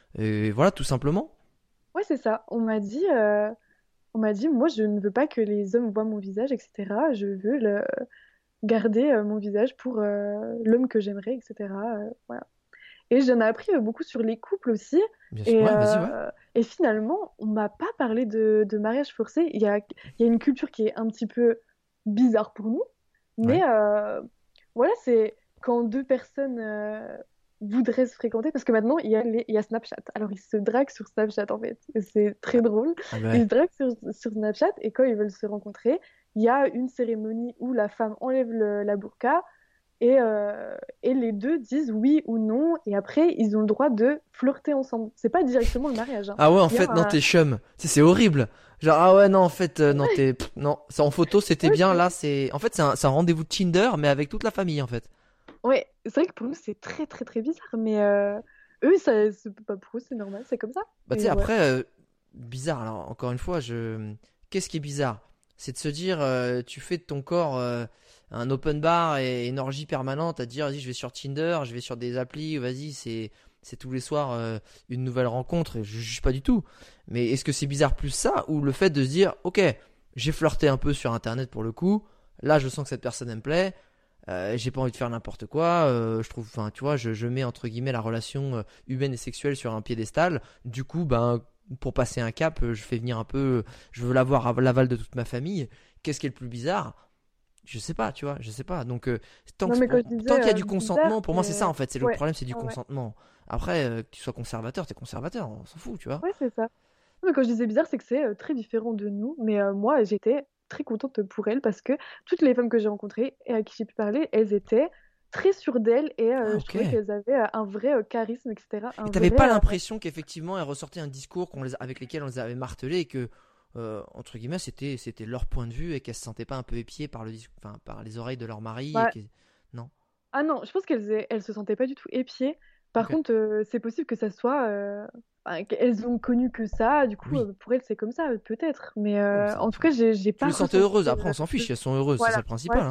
et voilà, tout simplement. ouais, c'est ça. On m'a dit, euh, on m'a dit, moi, je ne veux pas que les hommes voient mon visage, et cetera. Je veux le... garder euh, mon visage pour euh, l'homme que j'aimerais, et cetera. Euh, voilà. Et j'en ai appris euh, beaucoup sur les couples aussi. Bien sûr. Et, Ouais, vas-y, ouais. euh, et finalement, on m'a pas parlé de, de mariage forcé. Il y a, il y a une culture qui est un petit peu bizarre pour nous. Mais Ouais. euh, voilà, c'est quand deux personnes euh, voudraient se fréquenter. Parce que maintenant, il y a, les- il y a Snapchat. Alors, ils se draguent sur Snapchat, en fait. Et c'est très drôle. Ah bah Ils ouais. se draguent sur, sur Snapchat. Et quand ils veulent se rencontrer, il y a une cérémonie où la femme enlève le- la burqa. Et, euh, et les deux disent oui ou non, et après, ils ont le droit de flirter ensemble. C'est pas directement le mariage, hein. Ah ouais, en Il y a fait, non, un... t'es chum. Tu sais, c'est horrible. Genre, ah ouais, non, en fait, euh, non, Ouais, t'es, pff, non, c'est en photo, c'était ouais, bien, c'est là, c'est, en fait, c'est un, c'est un rendez-vous de Tinder, mais avec toute la famille, en fait. ouais, c'est vrai que pour nous, c'est très, très, très bizarre, mais euh, eux, ça, c'est pas pour eux, c'est normal, c'est comme ça. Bah, tu sais, Et ouais, après, euh, bizarre, alors, encore une fois, je, qu'est-ce qui est bizarre? C'est de se dire, euh, tu fais de ton corps, euh, un open bar et une orgie permanente, à te dire, vas-y, je vais sur Tinder, je vais sur des applis, vas-y, c'est, c'est tous les soirs, euh, une nouvelle rencontre, et je juge pas du tout. Mais est-ce que c'est bizarre plus ça, ou le fait de se dire, ok, j'ai flirté un peu sur Internet pour le coup, là, je sens que cette personne elle me plaît, euh, j'ai pas envie de faire n'importe quoi, euh, je trouve, enfin, tu vois, je, je mets entre guillemets la relation euh, humaine et sexuelle sur un piédestal. Du coup, ben, pour passer un cap, euh, je fais venir un peu, je veux l'avoir à l'aval de toute ma famille. Qu'est-ce qui est le plus bizarre? Je sais pas, tu vois, je sais pas. Donc, euh, tant que, non, mais quand je tant qu'il y disais a euh, du bizarre, consentement, pour moi, c'est ça c'est... en fait. C'est le Ouais, problème, c'est du ouais, ouais, consentement. Après, euh, que tu sois conservateur, t'es conservateur, on s'en fout, tu vois. ouais, c'est ça. Non, mais quand je disais bizarre, c'est que c'est euh, très différent de nous, mais euh, moi, j'étais très contente pour elles, parce que toutes les femmes que j'ai rencontrées et à qui j'ai pu parler, elles étaient très sûres d'elles, et Ah, euh, je ok. trouvais qu'elles avaient euh, un vrai euh, charisme, et cetera. Et Un t'avais pas vrai... euh, l'impression qu'effectivement, elles ressortaient un discours qu'on les, avec lesquels on les avait martelés et que, euh, entre guillemets, c'était, c'était leur point de vue et qu'elles se sentaient pas un peu épiées par le, dis- enfin, par les oreilles de leur mari et bah, que... Non. ah non, je pense qu'elles elles se sentaient pas du tout épiées. Par Ok. contre, euh, c'est possible que ça soit... euh, enfin, qu'elles ont connu que ça, du coup, Oui. euh, pour elles, c'est comme ça, euh, peut-être. Mais Ouais, mais euh, ça, en tout enfin, cas, j'ai j'ai tu pas les sentais ressenti... heureuses. Après, on euh, s'en fiche, de- si elles sont heureuses, c'est ça Voilà, le ouais, principal, c'est hein. ça.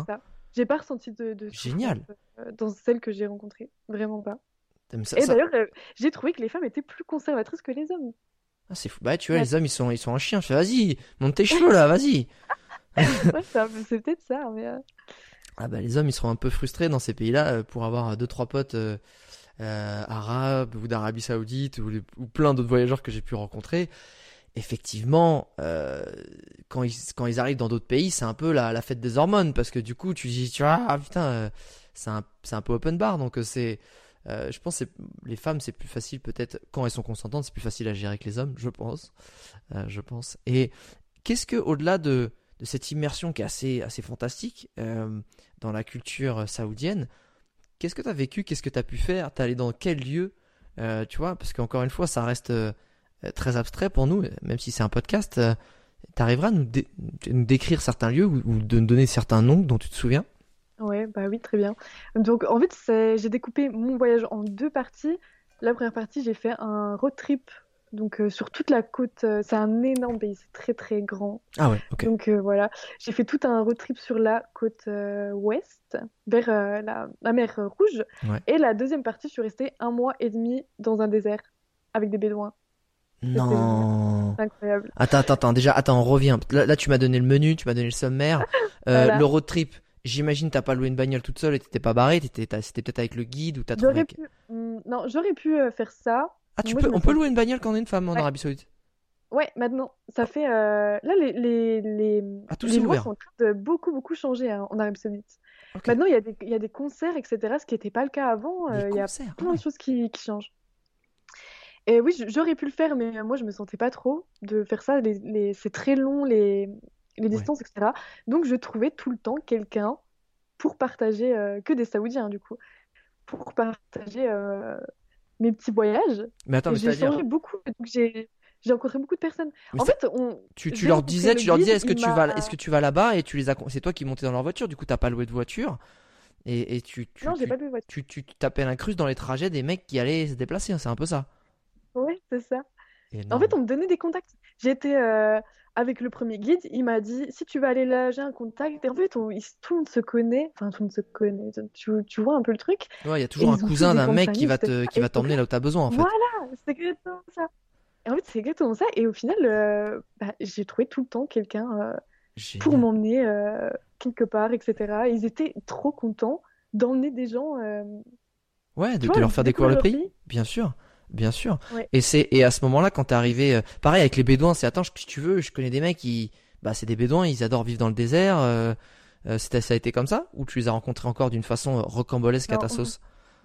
j'ai pas ressenti de, de Génial. souffrance euh, dans celles que j'ai rencontrées. Vraiment pas. T'aimes ça, Et ça- d'ailleurs, euh, j'ai trouvé que les femmes étaient plus conservatrices que les hommes. Ah, c'est fou. Bah, tu vois, Ouais, les hommes, ils sont, ils sont un chien. Je fais, vas-y, monte tes cheveux là, vas-y. ouais, c'est un peu- c'est peut-être ça, mais... euh, Ah bah les hommes ils seront un peu frustrés dans ces pays-là euh, pour avoir deux trois potes euh, euh, arabes ou d'Arabie Saoudite ou, les- ou plein d'autres voyageurs que j'ai pu rencontrer. Effectivement, euh, quand ils quand ils arrivent dans d'autres pays, c'est un peu la, la fête des hormones parce que du coup tu dis tu vois ah putain euh, c'est un c'est un peu open bar donc euh, c'est euh, je pense que c'est- les femmes c'est plus facile peut-être quand elles sont consentantes c'est plus facile à gérer que les hommes je pense. Euh, je pense. Et qu'est-ce que, au-delà de, de cette immersion qui est assez, assez fantastique euh, dans la culture saoudienne, qu'est-ce que tu as vécu, qu'est-ce que tu as pu faire, t'es allé dans quel lieu, euh, tu vois, parce qu'encore une fois, ça reste euh, très abstrait pour nous, même si c'est un podcast. Euh, T'arriveras à nous, dé- nous décrire certains lieux ou, ou de nous donner certains noms dont tu te souviens? Ouais, bah oui, très bien. Donc, en fait, c'est- j'ai découpé mon voyage en deux parties. La première partie, j'ai fait un road trip. Donc, euh, sur toute la côte, euh, c'est un énorme pays, c'est très très grand. Ah ouais, ok. Donc, euh, voilà, j'ai fait tout un road trip sur la côte euh, ouest, vers euh, la, la mer Rouge. Ouais. Et la deuxième partie, je suis restée un mois et demi dans un désert avec des bédouins. C'était génial, Non. c'est incroyable. Attends, attends, attends. Déjà, attends, on revient. Là, là, tu m'as donné le menu, tu m'as donné le sommaire. Euh, Voilà. le road trip. J'imagine t'as pas loué une bagnole toute seule et t'étais pas barré. T'étais, t'as- c'était peut-être avec le guide ou t'as trouvé. J'aurais avec- pu, hum, non, j'aurais pu euh, faire ça. Ah, tu Moi, peux, je me on peut sens. louer une bagnole quand on est une femme en Ouais. Arabie Saoudite. Ouais, maintenant, ça fait. euh, Là, les, les, les, Ah, tout les c'est lois ouvert. sont en train de beaucoup, beaucoup changer hein, en Arabie Saoudite. Ok. Maintenant, il y a des, il y a des concerts, et cetera, ce qui n'était pas le cas avant. Des euh, Il y a concerts. Ah plein de ouais. choses qui, qui changent. Et oui, j- j'aurais pu le faire, mais moi, je me sentais pas trop de faire ça. Les, les- C'est très long, les, les Ouais. distances, et cetera. Donc, je trouvais tout le temps quelqu'un pour partager, euh, que des Saoudiens, du coup, pour partager euh, mes petits voyages. Mais attends, Et mais j'ai c'est-à-dire, changé beaucoup. Donc, j'ai j'ai rencontré beaucoup de personnes. mais En ça- fait, on... tu, tu j'ai leur rencontré disais, le tu leur disais, guide, est-ce que il tu vas, m'a... est-ce que tu vas là-bas et tu les as, c'est toi qui montais dans leur voiture. Du coup, t'as pas loué de voiture et, et tu, tu, Non, j'ai tu, pas de voiture. tu, tu t'appelles un cruise dans les trajets des mecs qui allaient se déplacer. hein, C'est un peu ça. Oui, c'est ça. En Énorme. fait, on me donnait des contacts. J'étais euh, avec le premier guide, il m'a dit, si tu vas aller là, j'ai un contact. Et en fait, on- ils- tout le monde se connaît. Enfin, tout le monde se connaît. Tu, tu vois un peu le truc. Ouais, il y a Et toujours un ils ont tous cousin des d'un comptes mec qui famille, va te, et cetera. qui va Et donc t'emmener là où t'as besoin en fait. voilà, c'est exactement ça. Et en fait, c'est exactement ça. Et au final, euh, bah, j'ai trouvé tout le temps quelqu'un euh, pour Génial. m'emmener euh, quelque part, et cetera. Ils étaient trop contents d'emmener des gens, euh, Ouais, tu de, de vois, leur faire découvrir découvrir le leur pays. pays. Bien sûr, bien sûr. Ouais. Et c'est et à ce moment-là, quand t'es arrivé, euh, pareil avec les Bédouins, c'est attends, je- si tu veux, je connais des mecs qui, bah c'est des Bédouins, ils adorent vivre dans le désert. Euh, euh, c'était, ça a été comme ça ou tu les as rencontrés encore d'une façon euh, rocambolesque à ta Non. sauce?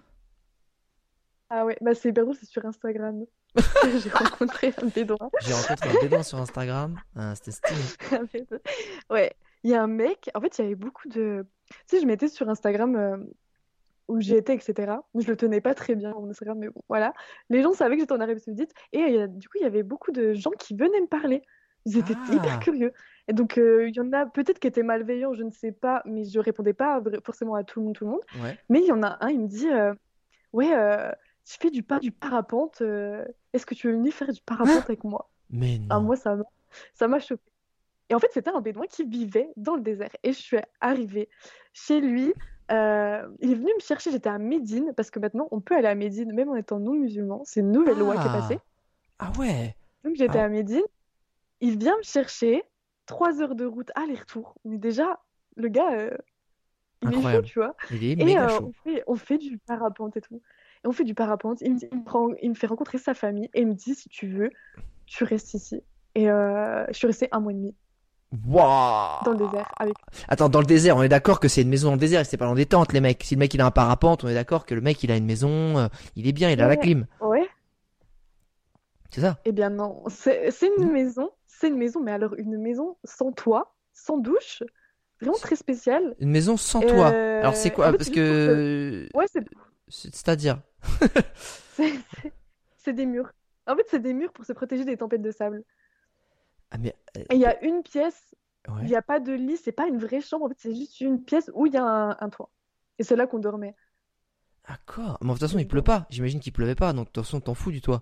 Ah ouais, bah c'est hyper drôle, c'est sur Instagram. J'ai rencontré un bédouin. J'ai rencontré un Bédouin sur Instagram. Ah, c'était stylé. Un bédouin. Ouais, il y a un mec, en fait, il y avait beaucoup de... Tu sais, je mettais sur Instagram euh, où j'étais, et cetera. Je le tenais pas très bien, mon Instagram, mais bon, voilà. Les gens savaient que j'étais en Arabie Saoudite et euh, du coup, il y avait beaucoup de gens qui venaient me parler. Ils étaient hyper Ah, curieux. Et donc, euh, il y en a peut-être qui étaient malveillants, je ne sais pas, mais je répondais pas vra- forcément à tout le monde, tout le monde. ouais. Mais il y en a un, il me dit, euh, ouais, euh, je fais du pas du parapente. euh, Est-ce que tu veux venir faire du parapente avec moi? Mais Ah, non. moi, ça m'a ça m'a choqué. Et en fait, c'était un bédouin qui vivait dans le désert. Et je suis arrivée chez lui. euh, il est venu me chercher. J'étais à Médine, parce que maintenant, on peut aller à Médine, même en étant non musulman. C'est une nouvelle loi qui est passée. Ah, ah ouais. Donc, j'étais Ah, à Médine. Il vient me chercher. Trois heures de route aller-retour. Mais déjà, le gars, euh, il est chaud, incroyable. tu vois. Il est Et méga euh, chaud. on fait, on fait du parapente et tout. Et on fait du parapente. Il me, dit- il me prend, il me fait rencontrer sa famille et il me dit, si tu veux, tu restes ici. Et euh, je suis restée un mois et demi dans le Waouh. désert avec. Attends, dans le désert, on est d'accord que c'est une maison dans le désert et c'est pas dans des tentes, les mecs. Si le mec il a un parapente, on est d'accord que le mec il a une maison, euh, il est bien, il a la Ouais, clim. ouais. C'est ça? Eh bien non, c'est c'est une Non? maison, c'est une maison, mais alors une maison sans toit, sans douche, vraiment très spéciale. Une maison sans toit. Alors c'est Euh, quoi? en fait, Parce c'est juste pour que. que Ouais, c'est c'est- c'est-à-dire. c'est c'est- c'est des murs. En fait, c'est des murs pour se protéger des tempêtes de sable. Ah mais euh, Et il y a une pièce, il ouais. n'y a pas de lit, c'est pas une vraie chambre, en fait, c'est juste une pièce où il y a un, un toit. Et c'est là qu'on dormait. D'accord. Mais de toute façon, il Donc, pleut bon. pas. J'imagine qu'il pleuvait pas, donc de toute façon, t'en fous du toit.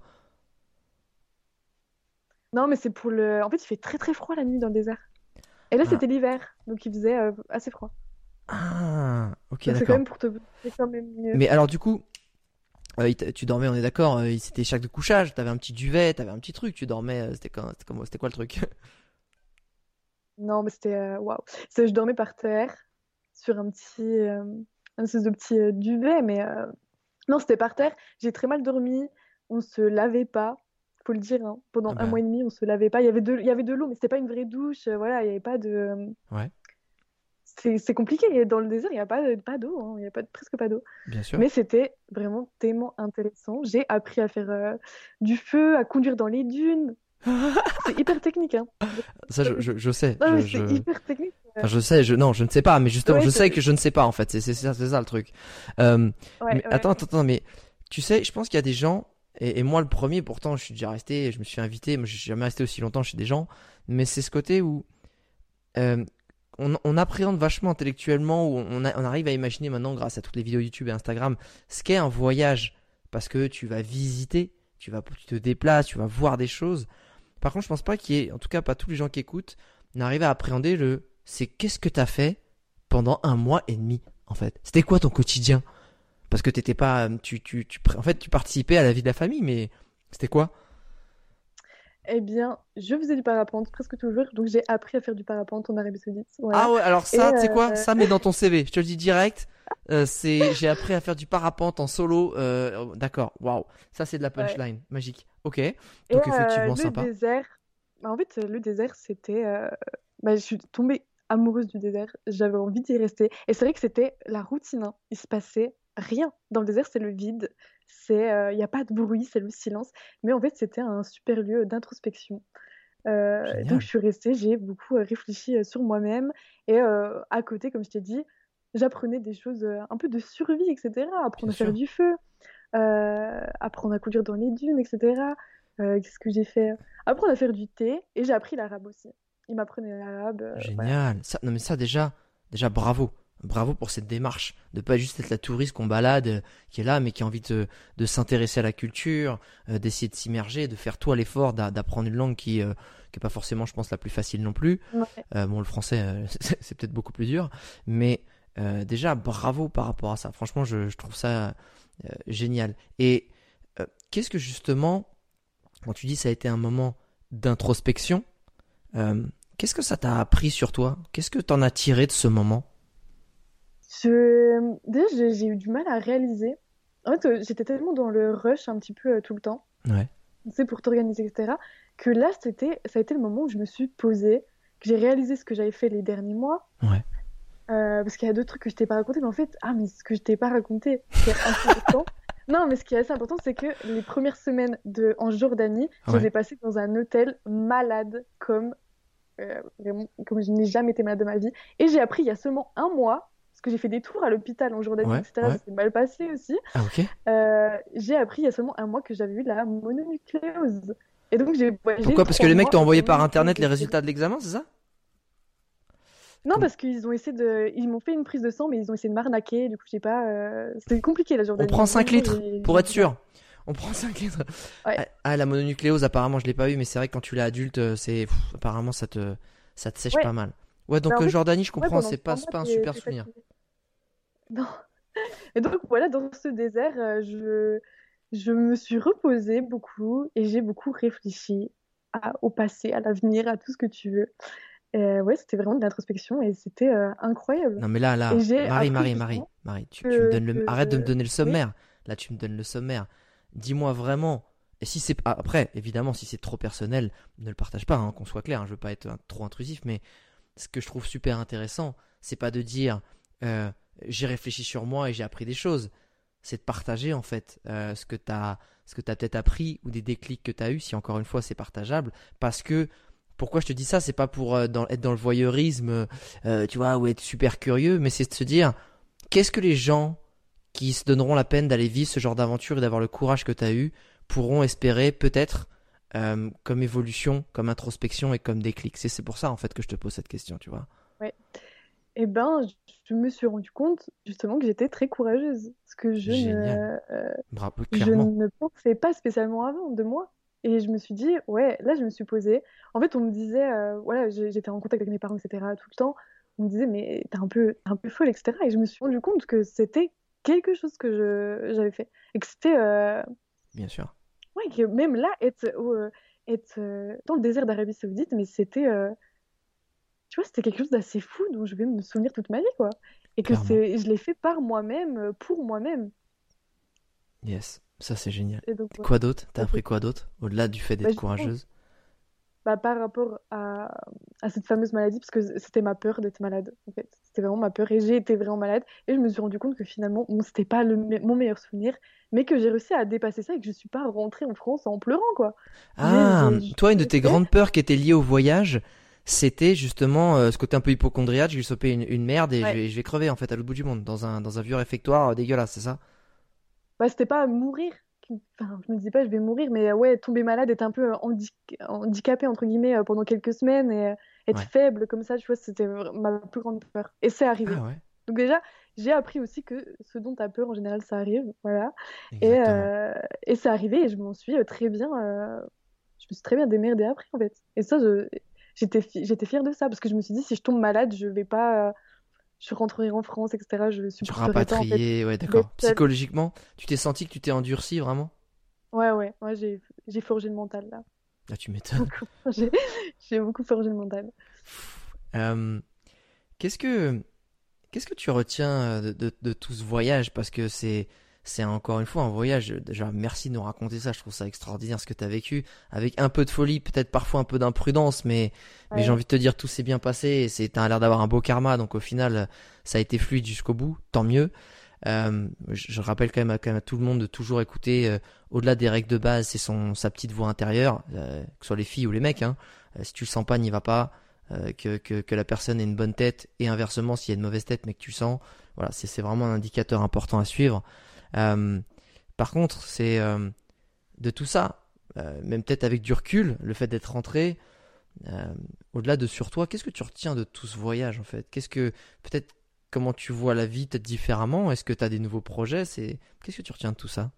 Non, mais c'est pour le. En fait, il fait très très froid la nuit dans le désert. Et là, Ah, c'était l'hiver, donc il faisait euh, assez froid. Ah, ok, Donc c'est quand d'accord. même pour te c'est quand même mieux. Mais alors du coup, euh, il t'a- tu dormais, on est d'accord, euh, c'était chaque de couchage, t'avais un petit duvet, t'avais un petit truc, tu dormais, euh, c'était quoi, c'était comment- c'était quoi le truc? Non, mais c'était euh, waouh. C'est- Je dormais par terre sur un petit euh, un espèce de petit euh, duvet, mais euh, non, c'était par terre. J'ai très mal dormi. On se lavait pas, faut le dire, hein. Ah Pendant un bah, mois et demi, on se lavait pas. Il y avait de il y avait de l'eau, mais c'était pas une vraie douche. euh, Voilà, il y avait pas de euh, ouais, c'est c'est compliqué. Et dans le désert, il y a pas de- pas d'eau, hein. Il y a pas de- presque pas d'eau. bien sûr. Mais c'était vraiment tellement intéressant. J'ai appris à faire euh, du feu, à conduire dans les dunes. C'est hyper technique, hein. Ça, je, je, je sais, Non, mais je, c'est je... hyper technique. Enfin, je sais, je, non, je ne sais pas, mais justement, Ouais, je sais c'est- que je ne sais pas, en fait, c'est, c'est, c'est ça, c'est ça le truc. Euh, ouais, mais ouais. attends, attends, attends, mais tu sais, je pense qu'il y a des gens, et, et moi le premier, pourtant, je suis déjà resté, je me suis invité, moi, je suis jamais resté aussi longtemps chez des gens, mais c'est ce côté où euh, on, on appréhende vachement intellectuellement, où on, a- on arrive à imaginer maintenant, grâce à toutes les vidéos YouTube et Instagram, ce qu'est un voyage, parce que tu vas visiter, tu vas, tu te déplaces, tu vas voir des choses. Par contre, je pense pas qu'il y ait, en tout cas pas tous les gens qui écoutent, n'arrivent à appréhender le c'est qu'est-ce que t'as fait pendant un mois et demi, en fait. C'était quoi ton quotidien? Parce que t'étais pas, tu, tu, tu, en fait, tu participais à la vie de la famille, mais c'était quoi? Eh bien, je faisais du parapente presque toujours, donc j'ai appris à faire du parapente en Arabie Saoudite. Ah Voilà. ouais, alors Et ça, tu sais quoi? euh, Ça, met dans ton C V. Je te le dis direct. Euh, c'est, j'ai appris à faire du parapente en solo. Euh, oh, d'accord, waouh. Ça, c'est de la ouais. punchline, magique. Ok. Et Donc euh, effectivement, le sympa. désert, bah, en fait, le désert, c'était. euh, bah, je suis tombée amoureuse du désert. J'avais envie d'y rester. Et c'est vrai que c'était la routine, hein. Il se passait rien. Dans le désert, c'est le vide. C'est, euh, il n'y a pas de bruit, c'est le silence. Mais en fait, c'était un super lieu d'introspection. Euh, donc, je Génial. suis restée, j'ai beaucoup euh, réfléchi euh, sur moi-même. Et euh, à côté, comme je t'ai dit, j'apprenais des choses euh, un peu de survie, et cetera. Bien Apprendre à faire sûr. du feu, euh, apprendre à conduire dans les dunes, et cetera. Euh, qu'est-ce que j'ai fait? Apprendre à faire du thé. Et j'ai appris l'arabe aussi. Il m'apprenait l'arabe. euh, voilà. Génial. Ça, non mais ça déjà, déjà bravo. Bravo pour cette démarche, de pas juste être la touriste qu'on balade, euh, qui est là, mais qui a envie de, de s'intéresser à la culture, euh, d'essayer de s'immerger, de faire toi l'effort d'a- d'apprendre une langue qui, euh, qui est pas forcément, je pense, la plus facile non plus. Ouais. Euh, bon, le français, euh, c'est c'est peut-être beaucoup plus dur, mais euh, déjà bravo par rapport à ça. Franchement, je, je trouve ça euh, génial. Et euh, qu'est-ce que justement, quand tu dis ça a été un moment d'introspection, euh, qu'est-ce que ça t'a appris sur toi? Qu'est-ce que t'en as tiré de ce moment? Je... Déjà, j'ai j'ai eu du mal à réaliser. En fait, euh, j'étais tellement dans le rush un petit peu euh, tout le temps, Ouais, tu sais, pour t'organiser, et cetera, que là, c'était, ça a été le moment où je me suis posée, que j'ai réalisé ce que j'avais fait les derniers mois. ouais, Euh, parce qu'il y a d'autres trucs que je t'ai pas raconté, mais en fait, ah, mais ce que je t'ai pas raconté, c'est assez important. Non, mais ce qui est assez important, c'est que les premières semaines de... en Jordanie, je les ouais. ai passées dans un hôtel malade, comme, euh, vraiment, comme je n'ai jamais été malade de ma vie. Et j'ai appris il y a seulement un mois, parce que j'ai fait des tours à l'hôpital en Jordanie, Ouais, et cetera. ouais. Ça s'est mal passé aussi. Ah ok. Euh, j'ai appris il y a seulement un mois que j'avais eu la mononucléose. Et donc, j'ai voyagé Pourquoi? Parce que trois les mecs mois t'ont avec envoyé la par internet les mononucléose. résultats de l'examen, c'est ça? Non, Comment- parce qu'ils ont essayé de. Ils m'ont fait une prise de sang, mais ils ont essayé de m'arnaquer. Du coup, j'ai pas. euh, C'était compliqué la On Jordanie. prend cinq Vraiment, litres, j'ai pour j'ai être du mal. sûr. On prend cinq litres. Ouais. Ah, ah, la mononucléose, apparemment, je l'ai pas eu, mais c'est vrai que quand tu l'es adulte, euh, c'est pff, apparemment ça te ça te sèche Ouais. pas mal. Ouais, Bah, donc en euh, fait, Jordanie, je ouais, comprends, pendant c'est trois pas c'est mois, pas un t'es super t'es souvenir. fatigué. Non. Et donc, voilà, dans ce désert, euh, je, je me suis reposée beaucoup et j'ai beaucoup réfléchi à- au passé, à l'avenir, à tout ce que tu veux. Et ouais, c'était vraiment de l'introspection et c'était euh, incroyable. Non mais là, Et là, j'ai Marie, appris Marie, Marie, justement Marie, tu, tu me que, donnes le, arrête de me que- donner le Oui, sommaire. Là, tu me donnes le sommaire. Dis-moi vraiment. Et si c'est ah, après, évidemment, si c'est trop personnel, ne le partage pas, hein, qu'on soit clair. Hein, je veux pas être hein, trop intrusif, mais ce que je trouve super intéressant, c'est pas de dire euh, j'ai réfléchi sur moi et j'ai appris des choses. C'est de partager en fait euh, ce que t'as, ce que t'as peut-être appris ou des déclics que t'as eu. Si encore une fois c'est partageable, parce que pourquoi je te dis ça, c'est pas pour euh, dans- être dans le voyeurisme, euh, tu vois, ou être super curieux, mais c'est de se dire qu'est-ce que les gens qui se donneront la peine d'aller vivre ce genre d'aventure et d'avoir le courage que tu as eu pourront espérer peut-être euh, comme évolution, comme introspection et comme déclic. C'est c'est pour ça en fait que je te pose cette question, tu vois. ouais. Et ben, je je me suis rendu compte justement que j'étais très courageuse. Ce que je Génial. ne, euh, Bravo, je clairement. ne pensais pas spécialement avant de moi. Et je me suis dit, ouais, là, je me suis posée. En fait, on me disait, euh, voilà, j'ai- j'étais en contact avec mes parents, et cetera, tout le temps. on me disait, mais t'es un peu, t'es un peu folle, et cetera. Et je me suis rendu compte que c'était quelque chose que je, j'avais fait. Et que c'était. euh, Bien sûr. Ouais, que même là, être, euh, être euh, dans le désert d'Arabie Saoudite, mais c'était. euh, Tu vois, c'était quelque chose d'assez fou dont je vais me souvenir toute ma vie, quoi. Et que Clairement. c'est, je l'ai fait par moi-même, euh, pour moi-même. Yes. Ça, c'est génial. Et donc, ouais. Quoi d'autre? T'as Ouais, c'est- appris quoi d'autre? Au-delà du fait bah, d'être justement, courageuse? bah, par rapport à, à cette fameuse maladie, parce que c'était ma peur d'être malade, en fait. C'était vraiment ma peur et j'ai été vraiment malade. Et je me suis rendu compte que finalement, bon, c'était pas le me- mon meilleur souvenir, mais que j'ai réussi à dépasser ça et que je suis pas rentrée en France en pleurant, quoi. J'ai, Ah, j'ai juste toi, une de tes fait. grandes peurs qui était liée au voyage, c'était justement euh, ce côté un peu hypochondriaque. Je vais choper une, une merde et je Ouais. vais, je vais crever en fait à l'autre bout du monde, dans un, dans un vieux réfectoire euh, dégueulasse, c'est ça? Bah, c'était pas mourir. qui- Enfin, je me disais pas je vais mourir, mais euh, ouais, tomber malade, être un peu euh, handi- handicapé, entre guillemets, euh, pendant quelques semaines et euh, être Ouais. faible comme ça, tu vois, c'était vra- ma plus grande peur. Et c'est Ah arrivé. ouais, Donc déjà, j'ai appris aussi que ce dont tu as peur, en général, ça arrive. Voilà. Et, exactement. euh, et c'est arrivé et je m'en suis euh, très bien... euh, Je me suis très bien démerdée après, en fait. Et ça, je- j'étais fi- j'étais fière de ça parce que je me suis dit, si je tombe malade, je vais pas... euh, Je rentrerai en France, et cetera. Je Tu supporterai pas, en fait, rapatrié, ouais, d'accord. d'être seule. Psychologiquement, tu t'es senti que tu t'es endurci vraiment? Ouais, ouais, ouais, j'ai j'ai forgé le mental là. Ah, tu m'étonnes. Beaucoup. J'ai j'ai beaucoup forgé le mental. Euh, qu'est-ce que, qu'est-ce que tu retiens euh, de, de, de tout ce voyage? Parce que c'est, c'est encore une fois un voyage. Déjà, merci de nous raconter ça. Je trouve ça extraordinaire ce que tu as vécu. Avec un peu de folie, peut-être parfois un peu d'imprudence, mais, mais j'ai Ouais, envie de te dire, tout s'est bien passé. Et c'est, t'as l'air d'avoir un beau karma. Donc au final, ça a été fluide jusqu'au bout. Tant mieux. Euh, je, je rappelle quand même, à, quand même à tout le monde de toujours écouter, euh, au-delà des règles de base, c'est son, sa petite voix intérieure, euh, que ce soit les filles ou les mecs. Hein. Euh, si tu le sens pas, n'y va pas. Euh, que, que, que la personne ait une bonne tête et inversement, s'il y a une mauvaise tête mais que tu le sens, voilà, c'est, c'est vraiment un indicateur important à suivre. Euh, par contre, c'est euh, de tout ça, euh, même peut-être avec du recul, le fait d'être rentré, euh, au-delà de sur toi, qu'est-ce que tu retiens de tout ce voyage en fait? Qu'est-ce que, peut-être, comment tu vois la vie peut-être différemment? Est-ce que tu as des nouveaux projets? C'est, qu'est-ce que tu retiens de tout ça?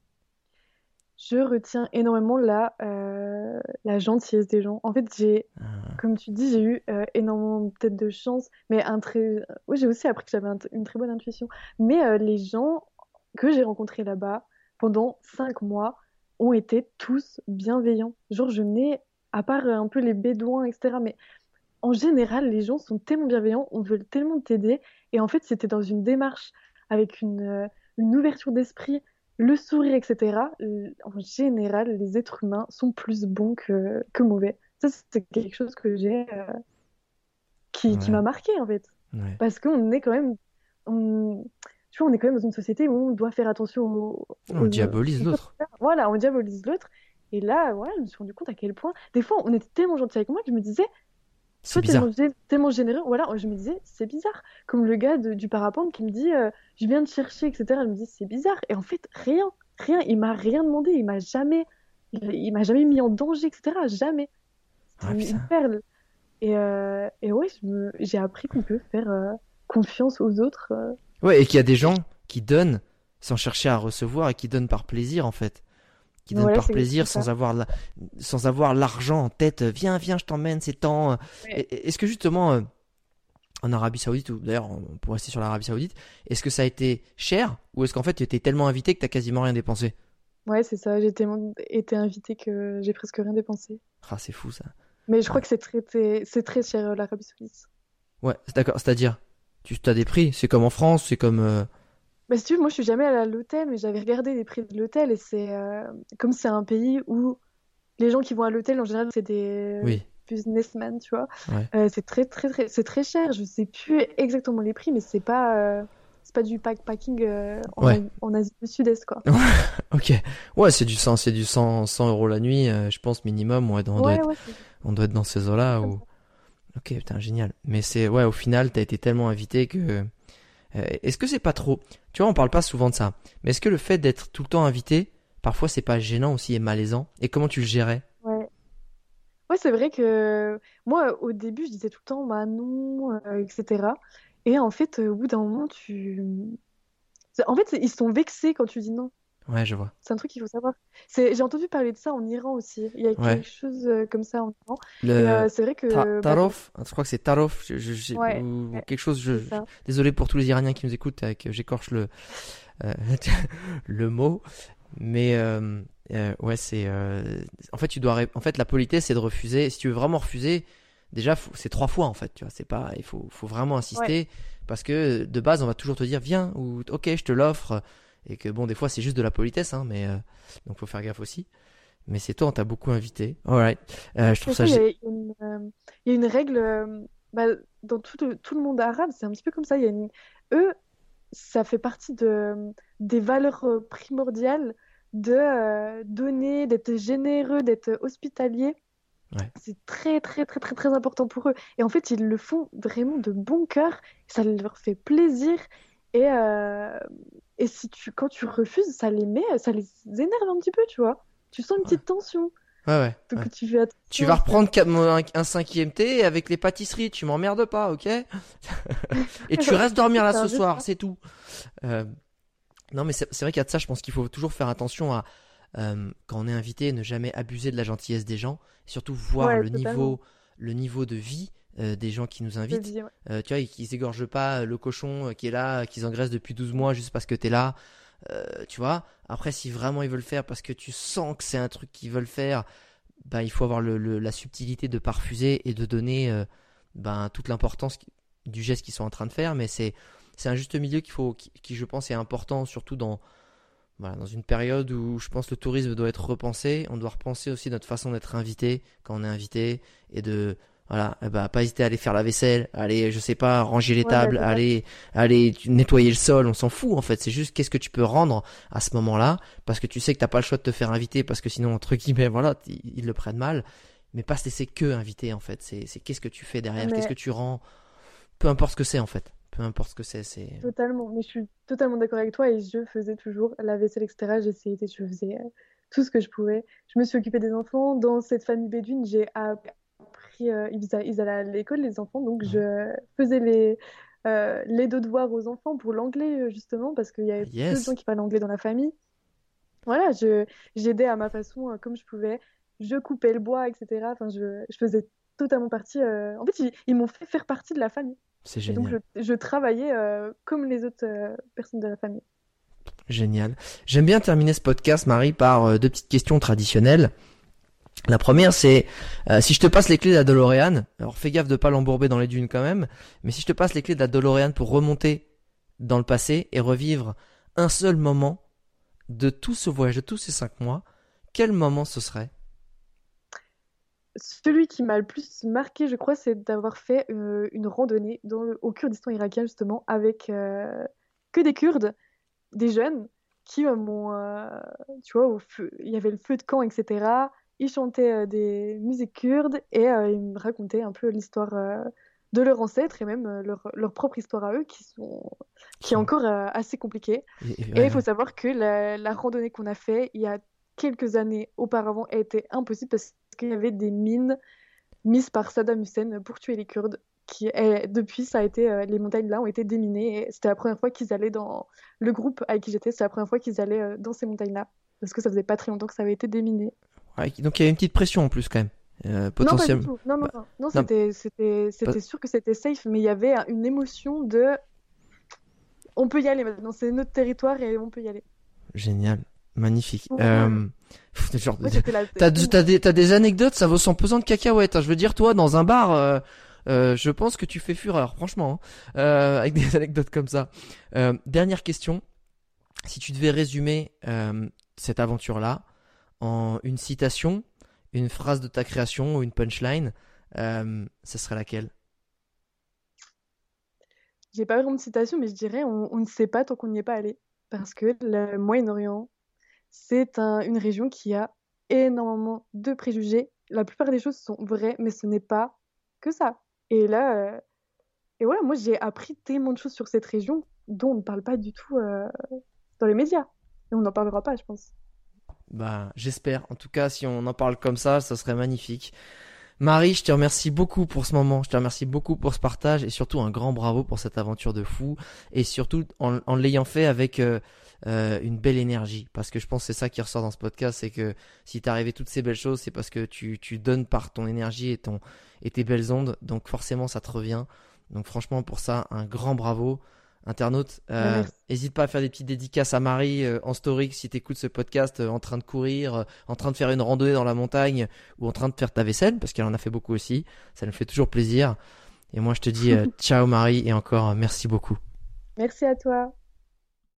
je retiens énormément la, euh, la gentillesse des gens. En fait, j'ai, Ah, comme tu dis, j'ai eu euh, énormément peut-être de chance, mais un très... Oui, j'ai aussi appris que j'avais un- une très bonne intuition. Mais euh, les gens que j'ai rencontrés là-bas pendant cinq mois ont été tous bienveillants. Genre, je n'ai, à part euh, un peu les bédouins, et cetera, mais en général, les gens sont tellement bienveillants, on veut tellement t'aider. Et en fait, c'était dans une démarche avec une, euh, une ouverture d'esprit, le sourire, et cetera. L- En général, les êtres humains sont plus bons que, que mauvais. Ça, c'est quelque chose que j'ai, euh, qui, qui ouais, m'a marqué, en fait. ouais. Parce qu'on est quand même, on, tu vois, on est quand même dans une société où on doit faire attention aux, On aux, diabolise aux l'autre. autres. Voilà, on diabolise l'autre. Et là, voilà, je me suis rendu compte à quel point, des fois, on était tellement gentils avec moi que je me disais, C'est soit tellement, bizarre. gé- tellement généreux, ou alors je me disais, c'est bizarre. Comme le gars de- du parapente qui me dit, euh, je viens de chercher, et cetera. Je me dis, c'est bizarre. Et en fait, rien, rien, il m'a rien demandé, il m'a jamais, il, il m'a jamais mis en danger, et cetera. Jamais. C'était Ouais, une, une putain. perle. Et, euh, et ouais, je me, j'ai appris qu'on peut faire euh, confiance aux autres. euh. Ouais, et qu'il y a des gens qui donnent sans chercher à recevoir et qui donnent par plaisir en fait. Qui Mais donnent voilà, par c'est plaisir exactement sans ça. avoir la- sans avoir l'argent en tête. Viens, viens, je t'emmène, c'est temps. Et- Ouais. et- Est-ce que justement euh, en Arabie Saoudite, ou d'ailleurs on pourrait rester sur l'Arabie Saoudite, est-ce que ça a été cher ou est-ce qu'en fait tu étais tellement invité que t'as quasiment rien dépensé? Ouais, c'est ça. J'ai tellement été invitée que j'ai presque rien dépensé. Ah, c'est fou ça. Mais je Ouais, crois que c'est très, très- c'est très cher, euh, l'Arabie Saoudite. ouais, c'est d'accord. C'est-à-dire, tu as des prix. C'est comme en France, c'est comme. euh, Bah, si tu veux, moi je suis jamais allée à l'hôtel, mais j'avais regardé les prix de l'hôtel et c'est euh, comme c'est un pays où les gens qui vont à l'hôtel en général c'est des Oui, businessmen, tu vois. ouais. Euh, c'est très très très c'est très cher. Je sais plus exactement les prix, mais c'est pas euh, c'est pas du backpacking euh, en, Ouais. A- en Asie du Sud-Est quoi. Ok. Ouais, c'est du cent, c'est du cent, cent euros la nuit, euh, je pense minimum. Ouais, on doit Ouais être, ouais, c'est on doit être dans ces eaux-là. comme Ou... ça. Ok, putain, génial. Mais c'est, ouais, au final, t'as été tellement invité que. euh, est-ce que c'est pas trop. Tu vois, on parle pas souvent de ça. Mais est-ce que le fait d'être tout le temps invité, parfois c'est pas gênant aussi et malaisant? Et comment tu le gérais? Ouais. Ouais, c'est vrai que moi au début je disais tout le temps bah non, euh, et cetera. Et en fait, euh, au bout d'un moment, tu. C'est- En fait, c'est- ils sont vexés quand tu dis non. Ouais, je vois. C'est un truc qu'il faut savoir. C'est... J'ai entendu parler de ça en Iran aussi. Il y a Ouais. quelque chose euh, comme ça en Iran. Et Le euh, c'est vrai ta- que... Bah, Tarof, je crois que c'est Tarof, je, je- je- ouais, ou, ou ouais, quelque chose. Je, c'est je- ça. désolé pour tous les Iraniens qui nous écoutent, avec, j'écorche le euh, le mot, mais euh, euh, ouais, c'est. euh, en fait, tu dois. ré- En fait, la politesse, c'est de refuser. Si tu veux vraiment refuser, déjà, faut- c'est trois fois en fait. Tu vois, c'est pas. Il faut, faut vraiment Ouais. insister parce que de base, on va toujours te dire viens ou ok, je te l'offre, et que bon, des fois, c'est juste de la politesse, hein, mais euh, donc faut faire gaffe aussi. Mais c'est toi, on t'a beaucoup invité. Alright. Euh, je trouve Mais ça. ça, il y gé- a il y a une, euh, il y a une règle... euh, bah, dans tout, le- tout le monde arabe, c'est un petit peu comme ça. Il y a une... Eux, ça fait partie de, des valeurs euh, primordiales de euh, donner, d'être généreux, d'être hospitalier. Ouais. C'est très, très, très, très, très important pour eux. Et en fait, ils le font vraiment de bon cœur. Ça leur fait plaisir. Et, euh, et si tu, quand tu refuses, ça les met, ça les énerve un petit peu, tu vois. Tu sens une Ouais. petite tension. Ouais, ouais. Donc ouais. tu fais Tu attention vas à ça. reprendre qua- un, un cinquième thé avec les pâtisseries. Tu m'emmerdes pas, ok? Et tu restes dormir là C'est ce un peu soir, ça. c'est tout. Euh, non, mais c'est c'est vrai qu'il y a de ça. Je pense qu'il faut toujours faire attention à euh, quand on est invité, ne jamais abuser de la gentillesse des gens. Et surtout voir Ouais, le totalement. niveau, le niveau de vie euh, des gens qui nous Je invitent. dis, ouais. Euh, tu vois, ils, ils égorgent pas le cochon euh, qui est là, qu'ils engraissent depuis douze mois juste parce que t'es là. Euh, tu vois. Après, si vraiment ils veulent faire parce que tu sens que c'est un truc qu'ils veulent faire, ben, il faut avoir le, le- la subtilité de pas refuser et de donner euh, ben, toute l'importance qui- du geste qu'ils sont en train de faire. Mais c'est c'est un juste milieu qu'il faut, qui, qui, je pense est important, surtout dans voilà, dans une période où je pense le tourisme doit être repensé. On doit repenser aussi notre façon d'être invité quand on est invité et de voilà, eh ben, pas hésiter à aller faire la vaisselle, aller, je sais pas, ranger les Ouais, bah, tables, total. aller, aller nettoyer le sol. On s'en fout en fait. C'est juste qu'est-ce que tu peux rendre à ce moment-là, parce que tu sais que t'as pas le choix de te faire inviter, parce que sinon entre guillemets, voilà, ils, ils le prennent mal. Mais pas se laisser que inviter en fait. C'est, c'est qu'est-ce que tu fais derrière, qu'est-ce que Mais tu rends, peu importe ce que c'est en fait. Peu importe ce que c'est, c'est. totalement. Mais je suis totalement d'accord avec toi et je faisais toujours la vaisselle, et cetera. J'essayais, je faisais euh, tout ce que je pouvais. Je me suis occupée des enfants. Dans cette famille bédouine, j'ai appris, euh, ils, a- ils allaient à l'école, les enfants, donc Ouais. je faisais les, euh, les devoirs aux enfants pour l'anglais, euh, justement, parce qu'il y avait peu de gens Yes. qui parlaient anglais dans la famille. Voilà, je, j'aidais à ma façon, euh, comme je pouvais. Je coupais le bois, et cetera. Enfin, je, je faisais totalement partie. euh, En fait, ils, ils m'ont fait faire partie de la famille. C'est Et donc, génial. je, je travaillais euh, comme les autres euh, personnes de la famille. Génial. J'aime bien terminer ce podcast, Marie, par euh, deux petites questions traditionnelles. La première, c'est euh, si je te passe les clés de la DeLorean, alors fais gaffe de pas l'embourber dans les dunes quand même, mais si je te passe les clés de la DeLorean pour remonter dans le passé et revivre un seul moment de tout ce voyage, de tous ces cinq mois, quel moment ce serait? Celui qui m'a le plus marqué, je crois, c'est d'avoir fait euh, une randonnée dans le- au Kurdistan irakien, justement, avec euh, que des Kurdes, des jeunes, qui euh, m'ont, euh, tu vois, au feu, il y avait le feu de camp, et cetera. Ils chantaient euh, des musiques kurdes et euh, ils me racontaient un peu l'histoire euh, de leurs ancêtres et même euh, leur, leur propre histoire à eux, qui sont, qui est encore euh, assez compliquée. Et- et- Et ouais, il faut ouais. savoir que la, la randonnée qu'on a fait il y a quelques années auparavant était impossible parce qu'il y avait des mines mises par Saddam Hussein pour tuer les Kurdes. Qui, et depuis, ça a été, euh, les montagnes là ont été déminées et c'était la première fois qu'ils allaient dans le groupe avec qui j'étais, c'était la première fois qu'ils allaient euh, dans ces montagnes-là parce que ça faisait pas très longtemps que ça avait été déminé. Ouais, donc il y a une petite pression en plus quand même, euh, Non, pas du potentiellement. tout. Non, non, Bah, non. Non, non, c'était, c'était, pas- c'était sûr que c'était safe, mais il y avait euh, une émotion de on peut y aller maintenant, c'est notre territoire et on peut y aller. Génial, magnifique. Pour, Euh, euh, pff, genre, ouais, c'était la... T'as, t'as des, t'as des anecdotes, ça vaut son pesant de cacahuètes, hein. Je veux dire, toi, dans un bar, euh, euh, je pense que tu fais fureur, franchement, hein. Euh, avec des anecdotes comme ça. Euh, dernière question. Si tu devais résumer euh, cette aventure-là en une citation, une phrase de ta création ou une punchline, euh, ce serait laquelle? J'ai pas vraiment de citation, mais je dirais on, on ne sait pas tant qu'on n'y est pas allé. Parce que le Moyen-Orient, c'est un- une région qui a énormément de préjugés. La plupart des choses sont vraies, mais ce n'est pas que ça. Et là, euh, et voilà, moi j'ai appris tellement de choses sur cette région dont on ne parle pas du tout euh, dans les médias. Et on n'en parlera pas, je pense. Bah, j'espère. En tout cas, si on en parle comme ça, ça serait magnifique. Marie, je te remercie beaucoup pour ce moment, je te remercie beaucoup pour ce partage et surtout un grand bravo pour cette aventure de fou et surtout en, en l'ayant fait avec euh, euh, une belle énergie. Parce que je pense que c'est ça qui ressort dans ce podcast, c'est que si t'es arrivé toutes ces belles choses, c'est parce que tu, tu donnes par ton énergie et, ton, et tes belles ondes. Donc forcément, ça te revient. Donc franchement, pour ça, un grand bravo. Internaute, euh, n'hésite pas à faire des petites dédicaces à Marie euh, en story si tu écoutes ce podcast euh, en train de courir, euh, en train de faire une randonnée dans la montagne ou en train de faire ta vaisselle, parce qu'elle en a fait beaucoup aussi. Ça nous fait toujours plaisir. Et moi, je te dis euh, ciao Marie et encore euh, merci beaucoup. Merci à toi.